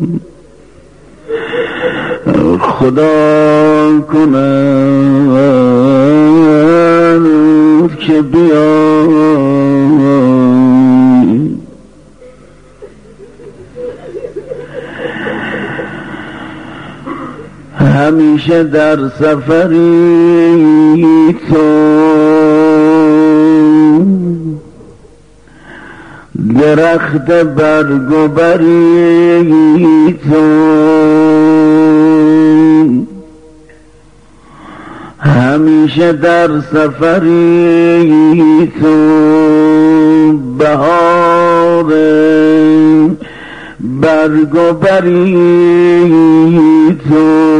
خدا کنم همیشه در سفری تو درخت برگ و بری تو همیشه در سفری تو بهار برگ و بری تو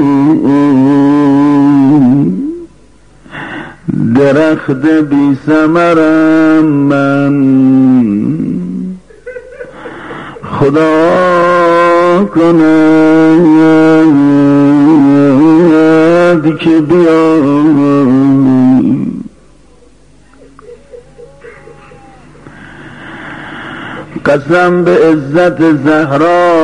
درخت بی ثمرم من خدا کند که بیا قسم به عزت زهرا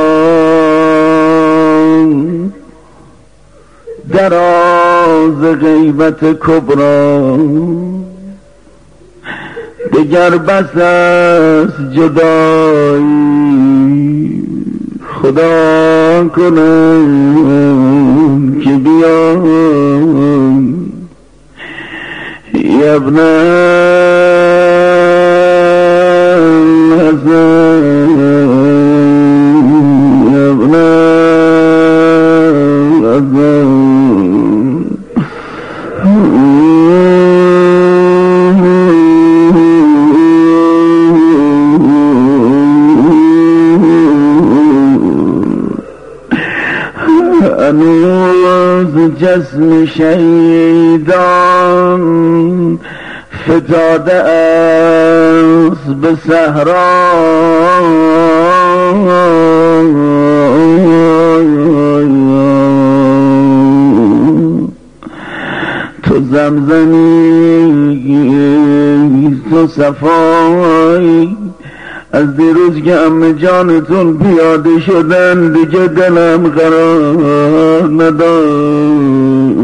دراز غیبت کبرا دگر بس است جدایی خدا کنم که بیا ابن جسم شهیدان فتاده است به صحرا تو زمزمی تو صفایی از دیروز که عمه جانتون پیاده شدن دیگه دلم قرار نداد.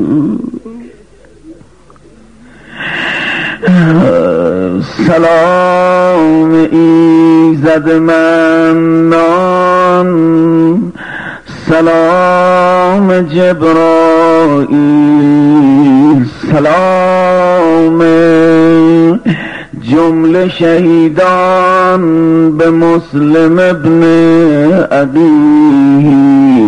سلام ایزد منان، سلام جبرائیل، سلام جمله شهیدان به مسلم ابن عقیل.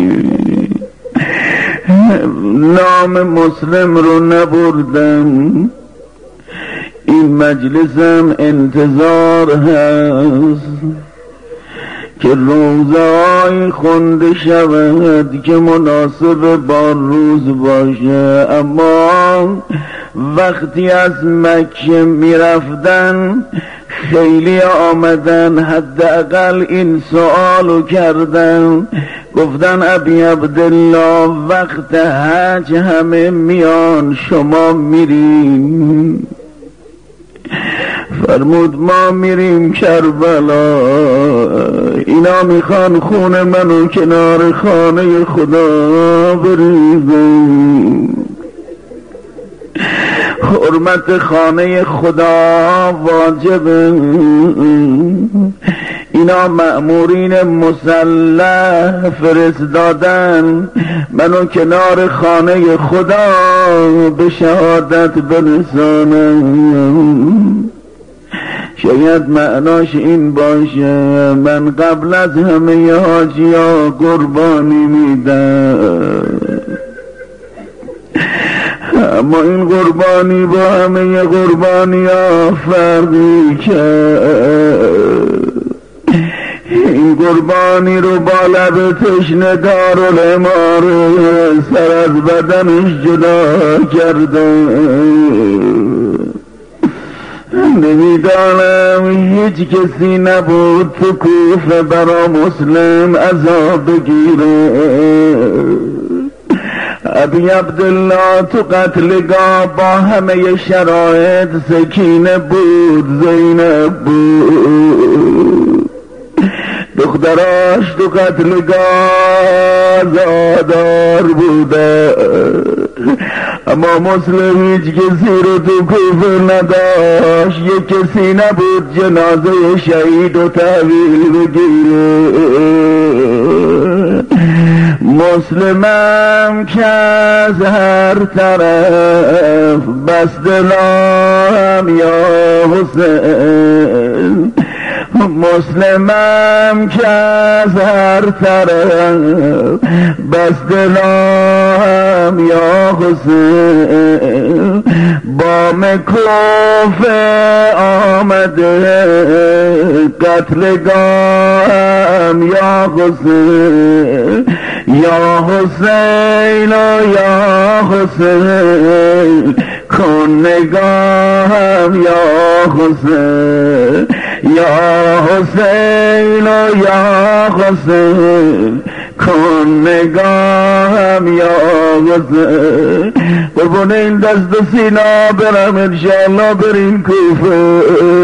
نام مسلم رو نبردم، این مجلسم انتظار هست که روزهای خونده شود که مناسب با روز باشه، اما وقتی از مکه می رفتن خیلی آمدن حداقل این سوالو کردن، گفتن ابی عبدالله وقت حج همه میان شما میرین؟ فرمود ما میریم کربلا، اینا میخوان خون منو کنار خانه خدا بریزن. حرمت خانه خدا واجبه، اینا مأمورین مسلح فرستادن منو کنار خانه خدا به شهادت برسانم. شاید معناش این باشه من قبل از همه حاجیا قربانی میدم، اما این قربانی با همه قربانی ها فرقی کرد. این قربانی رو با لب تشنه دارالعمار سر از بدنش جدا کرده. نمیدانم هیچ کسی نبود تو کوفه برا مسلم عذاب بگیره. ابی عبدالله تو قتلگاه با همه شرایط سکینه بود، زینب بود، دختراش تو قتلگاه زادار بوده، اما مسلم هیچ کسی رو تو کوفه نداشت، یک کسی نبود جنازه شهید و تحویل بگیره. مسلمم که از هر طرف بس دلم یا حسین، مسلمم که از هر طرف بس دلم یا حسین، بام کوفه آمده قتلگاهم یا حسین، یا حسین و یا حسین کن نگاهم یا حسین، یا حسین و یا حسین کن نگاهم یا حسین. قربون این دست و سینا برم انشاءالله بریم کوفه،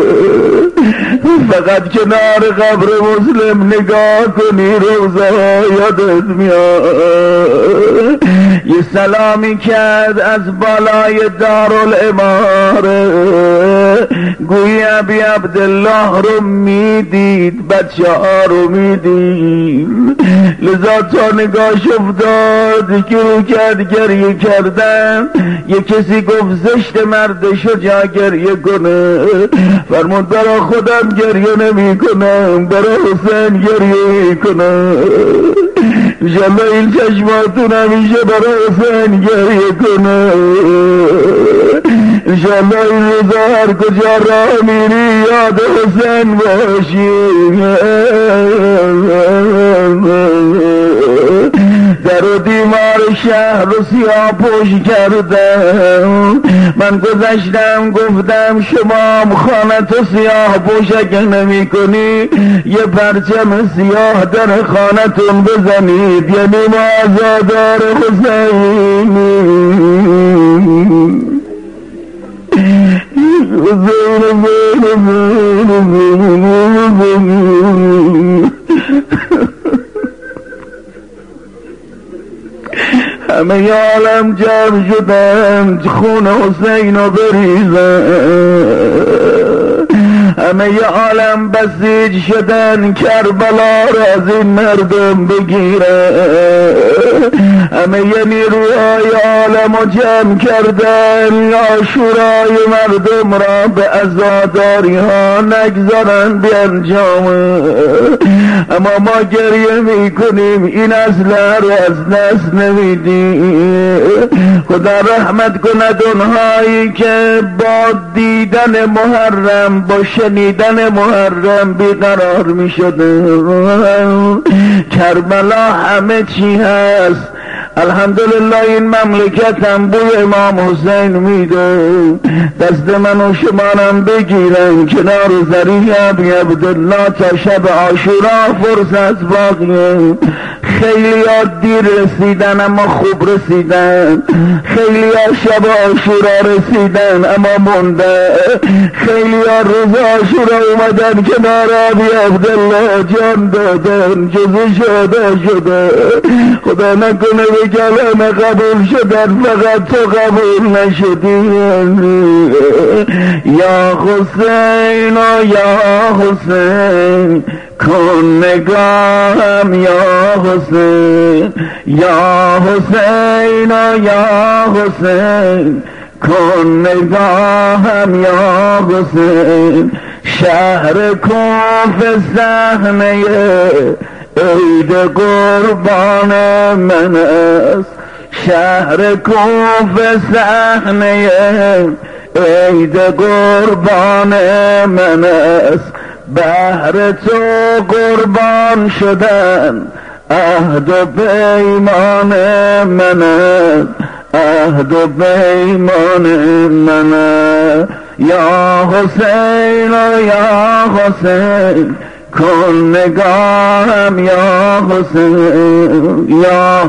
فقط کنار قبر مسلم نگاه کنی روزه یادت میاد. یه سلامی کرد از بالای دارالاماره، گویی ابی عبدالله رو میدید، بچه ها رو میدید، لذا تا نگاهش افتاد که رو کرد گریه کردن. یه کسی گفت زشت مرد شجاع گریه کنه، فرمود برای خودم گریه نمی کنم، برای حسین گریه کنم. انشالله این چشماتون همیشه برای حسین گریه کنه. انشالله این روزا هر کجا راه میری یاد حسین باشی. در و دیوار شهر رو سیاه پوش کردم، من گذشتم گفتم شما خانه تو سیاه پوش اگه نمی کنی یه پرچم سیاه در خانتون بزنید، یعنی ما عزادار حسین. همه عالم جمع شدن خون حسین رو بریزن، همه عالم بسیج شدن کربلا را از این مردم بگیرن، همه نیروهای عالم رو جمع کردن عاشورای مردم را به عزاداری ها نگذارن به انجام. اما ما گریه می کنیم این اسلحه رو از دست نمیدیم. خدا رحمت کند اونهایی که با دیدن محرم با شنیدن محرم بیقرار می شده. کربلا همه چی هست، الحمدلله این مملکت هم بوی امام حسین میده. دست من و شمارم بگیرن کنار ذریح ابی عبدالله تا شب عاشورا فرصت باقیه. خیلی ها دیر رسیدن اما خوب رسیدن، خیلی ها شب عاشورا رسیدن اما مونده، خیلی ها روز عاشورا اومدن کنار ابی عبدالله جان دادن، جزو شده شده. خدا نکنه به کلمه قبول شدن فقط تو قبول نشدی. یا حسین و یا حسین کن نگاهم یا حسین، یا حسین و یا حسین کن نگاهم یا حسین. شهر کوفه صحنه عید قربان من است، شهر کوفه صحنه عید قربان من است. بهر تو قربان شدن عهد و پیمان من است، عهد و پیمان من است. یا حسین و یا حسین کن نگاهم یا حسین، یا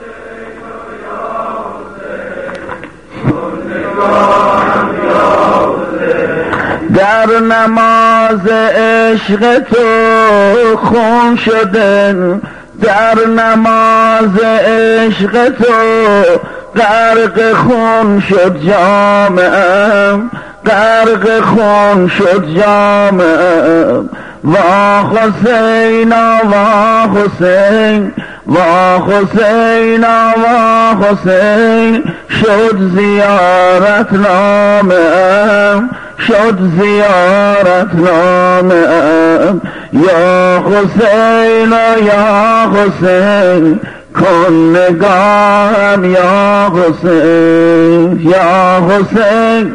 در نماز عشق تو خون شدن، در نماز عشق تو غرق خون شد جامم، غرق خون شد جامم. وا حسین وا حسین وا حسین وا حسین شد زیارت نامم شد زیارت نامم یا حسین یا حسین کن نگاهم یا حسین یا حسین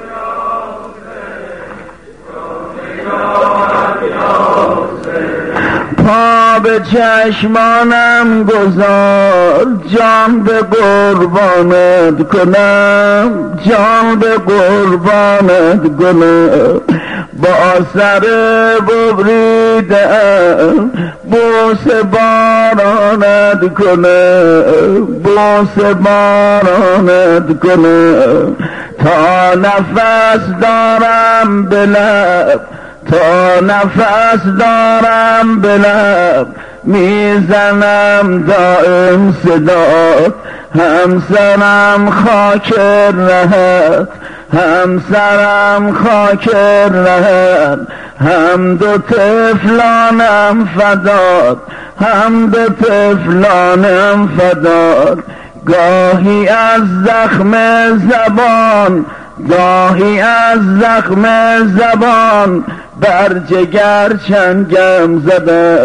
پا به چشمانم گذار جان به قربانت کنم جان به قربانت کنم با سر ببریدم بوس بارانت کنم بوس بارانت کنم تا نفس دارم به لب تا نفس دارم به لب میزنم دائم صدات همسرم خاک رهت همسرم خاک رهت هم دو طفلانم فدات هم دو طفلانم فدات گاهی از زخم زبان گاهی از زخم زبان بر جگر چنگم زده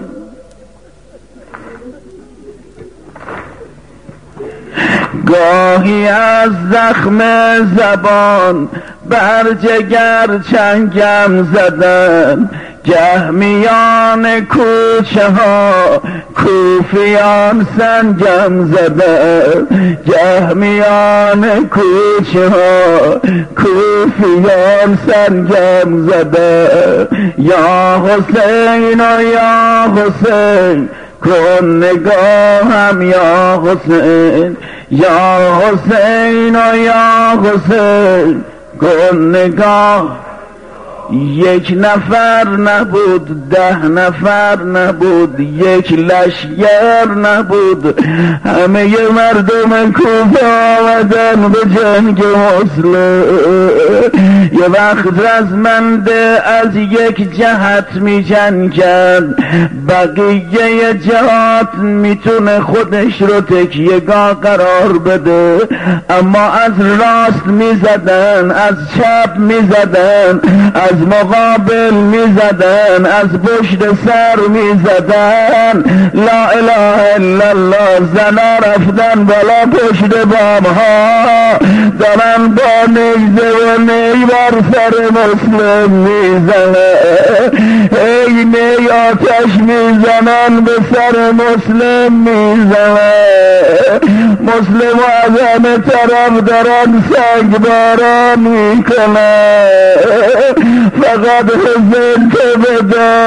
گاهی از زخم زبان بر جگر چنگم زدن گه میان کوچه ها کوفیان سنگم زدن گه میان کوچه ها کوفیان سنگم زدن یا حسین و یا حسین کن نگاهم یا حسین یا حسین و یا حسین کن نگاه یک نفر نبود ده نفر نبود یک لشگر نبود همه مردم کوفه آمدن به جنگ مسلم یه وقت رزمنده از یک جهت می جنگن بقیه جهات میتونه خودش رو تکیهگاه قرار بده اما از راست میزدن از چپ میزدن از مقابل میزدن از پشت سر میزدن لا اله الا الله زنا رفتن بالا پشت بام ها دارن با نیزه و نی بر سر مسلم میزنه ای نی آتش میزنن به سر مسلم میزنه مسلم از همه طرف دارن سنگ باران میکنه فقط حسین تو بده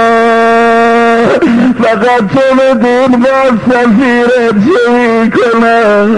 فقط تو بدون با سفیرت چه میکنن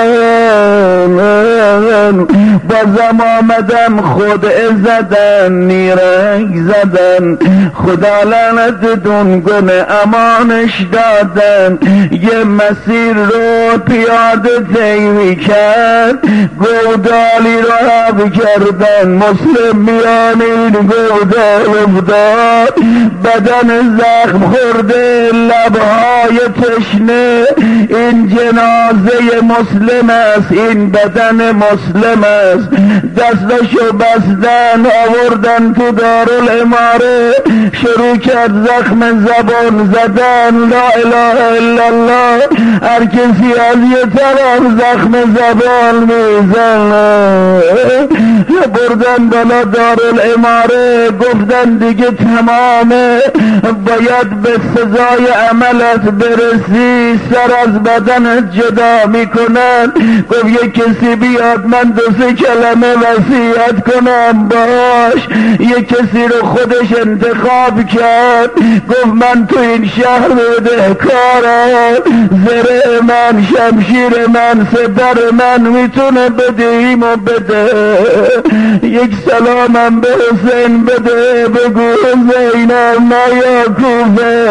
بازم آمدم خود زدن نیرنگ زدن خدا لعنت دونگن امانش دادن یه مسیر رو پیاده طی کرد گودالی رو حب کردن مسلم میان این گودال افتاد بدن زخم خورده لبهای تشنه این جنازه مسلم است این بدن مسلم است دستشو بستن آوردن تو دارالاماره شروع کرد زخم زبان زدن لا اله الا الله هر کسی از یه طرف زخم زبان میزنه بردن بالا دارالاماره گفتن دیگه تمامه باید به سزای عملت برسی سر از بدنت جدا میکنن گفت یک کسی بیاد من دو سه کلمه وصیت کنم باش یک کسی رو خودش انتخاب کرد گفت من تو این شهر بدهکارم زره من شمشیر من سپر من میتونه بدهیم و بده یک سلامم به حسین بده بگو حسینم نیا کوفه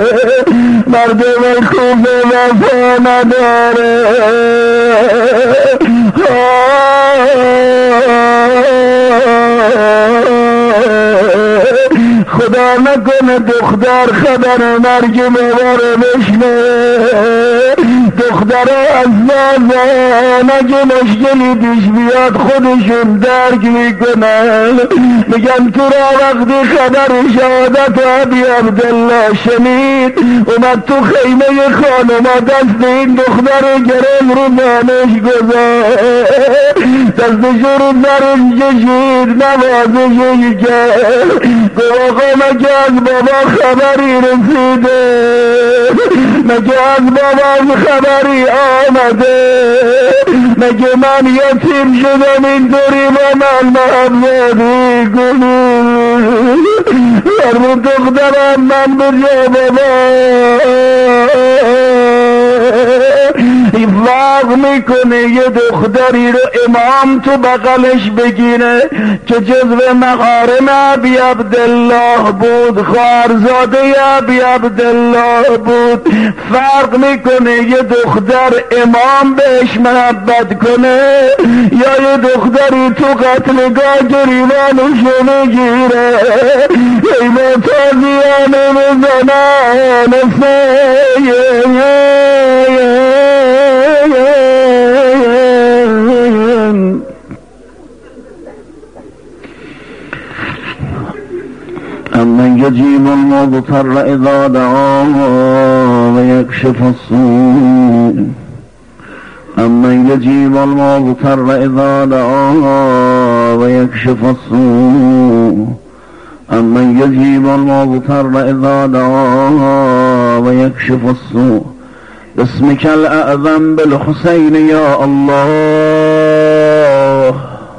مردم کوفه وفا نداره خدا نکنه دختر خبر مرگ بابا رو بشنه، دختره از زن اگه مشکلی پیش بیاد خودشون درک میکنن. میگن تو را وقتی خبر شهادت ابی عبدالله شنید اومد تو خیمه خانما دست این دختر گرم رو دانش گذاشت، دستش رو درش کشید نوازشی کرد، گو آقا مگه از بابا خبری رسیده، مگه از بابا خبری آمده، مگه من یتیم شدم اینطوری با من محبتی کنی، فرمون دخترم من به جا بابا وقت میکنه یه دختری رو امام تو بغلش بگیره که جزو محارم ابی عبدالله بود، خواهرزاده ابی عبدالله بود. فرق میکنه یه دختر امام بهش محبت کنه یا یه دختری تو قتلگاه گریبانشو بگیره. ای با تازیانه بزنن أمن يجيب المضطر إذا دعاه ويكشف السوء أمن يجيب المضطر إذا دعاه ويكشف السوء أمن يجيب المضطر إذا دعاه ويكشف السوء باسمك الأعظم بالحسين يا الله.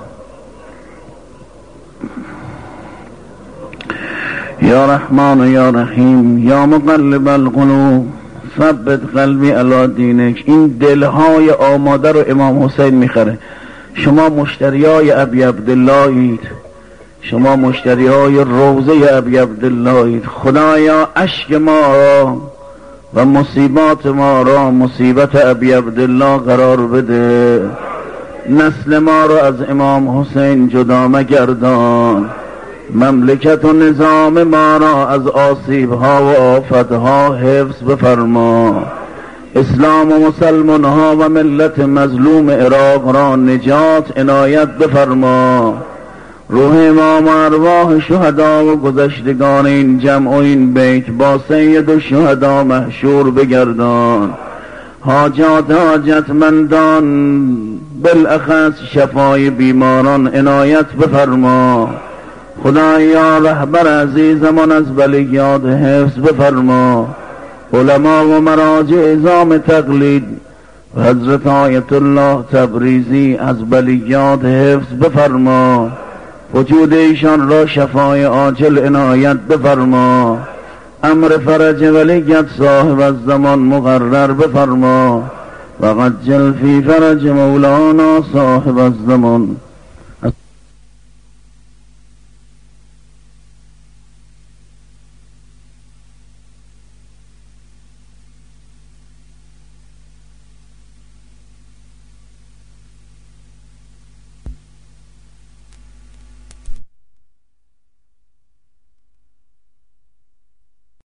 يا رحمن يا رحیم یا مقلب القلوب ثبت قلبی علی دینک. این دلهای آماده رو امام حسین میخره. شما مشتریای ابی عبدالله اید، شما مشتریای روضه ابی عبدالله اید. خدایا اشک ما را و مصیبات ما را مصیبت ابی عبدالله قرار بده، نسل ما را از امام حسین جدا مگردان، مملکت و نظام ما را از آسیبها و آفتها حفظ بفرما، اسلام و مسلمان ها و ملت مظلوم عراق را نجات عنایت بفرما. روح امام و ارواح شهدا و گذشتگان این جمع و این بیت با سید و شهدا محشور بگردان. حاجات حاجتمندان بالاخص شفای بیماران عنایت بفرما. خدایا رهبر عزیزمان از بلیات حفظ بفرما. علما و مراجع ازام تقلید و حضرت آیت الله تبریزی از بلیات حفظ بفرما. وجود ایشان را شفای عاجل عنایت بفرما. امر فرج ولیت صاحب از زمان مقرر بفرما. و قجل فی فرج مولانا صاحب از زمان.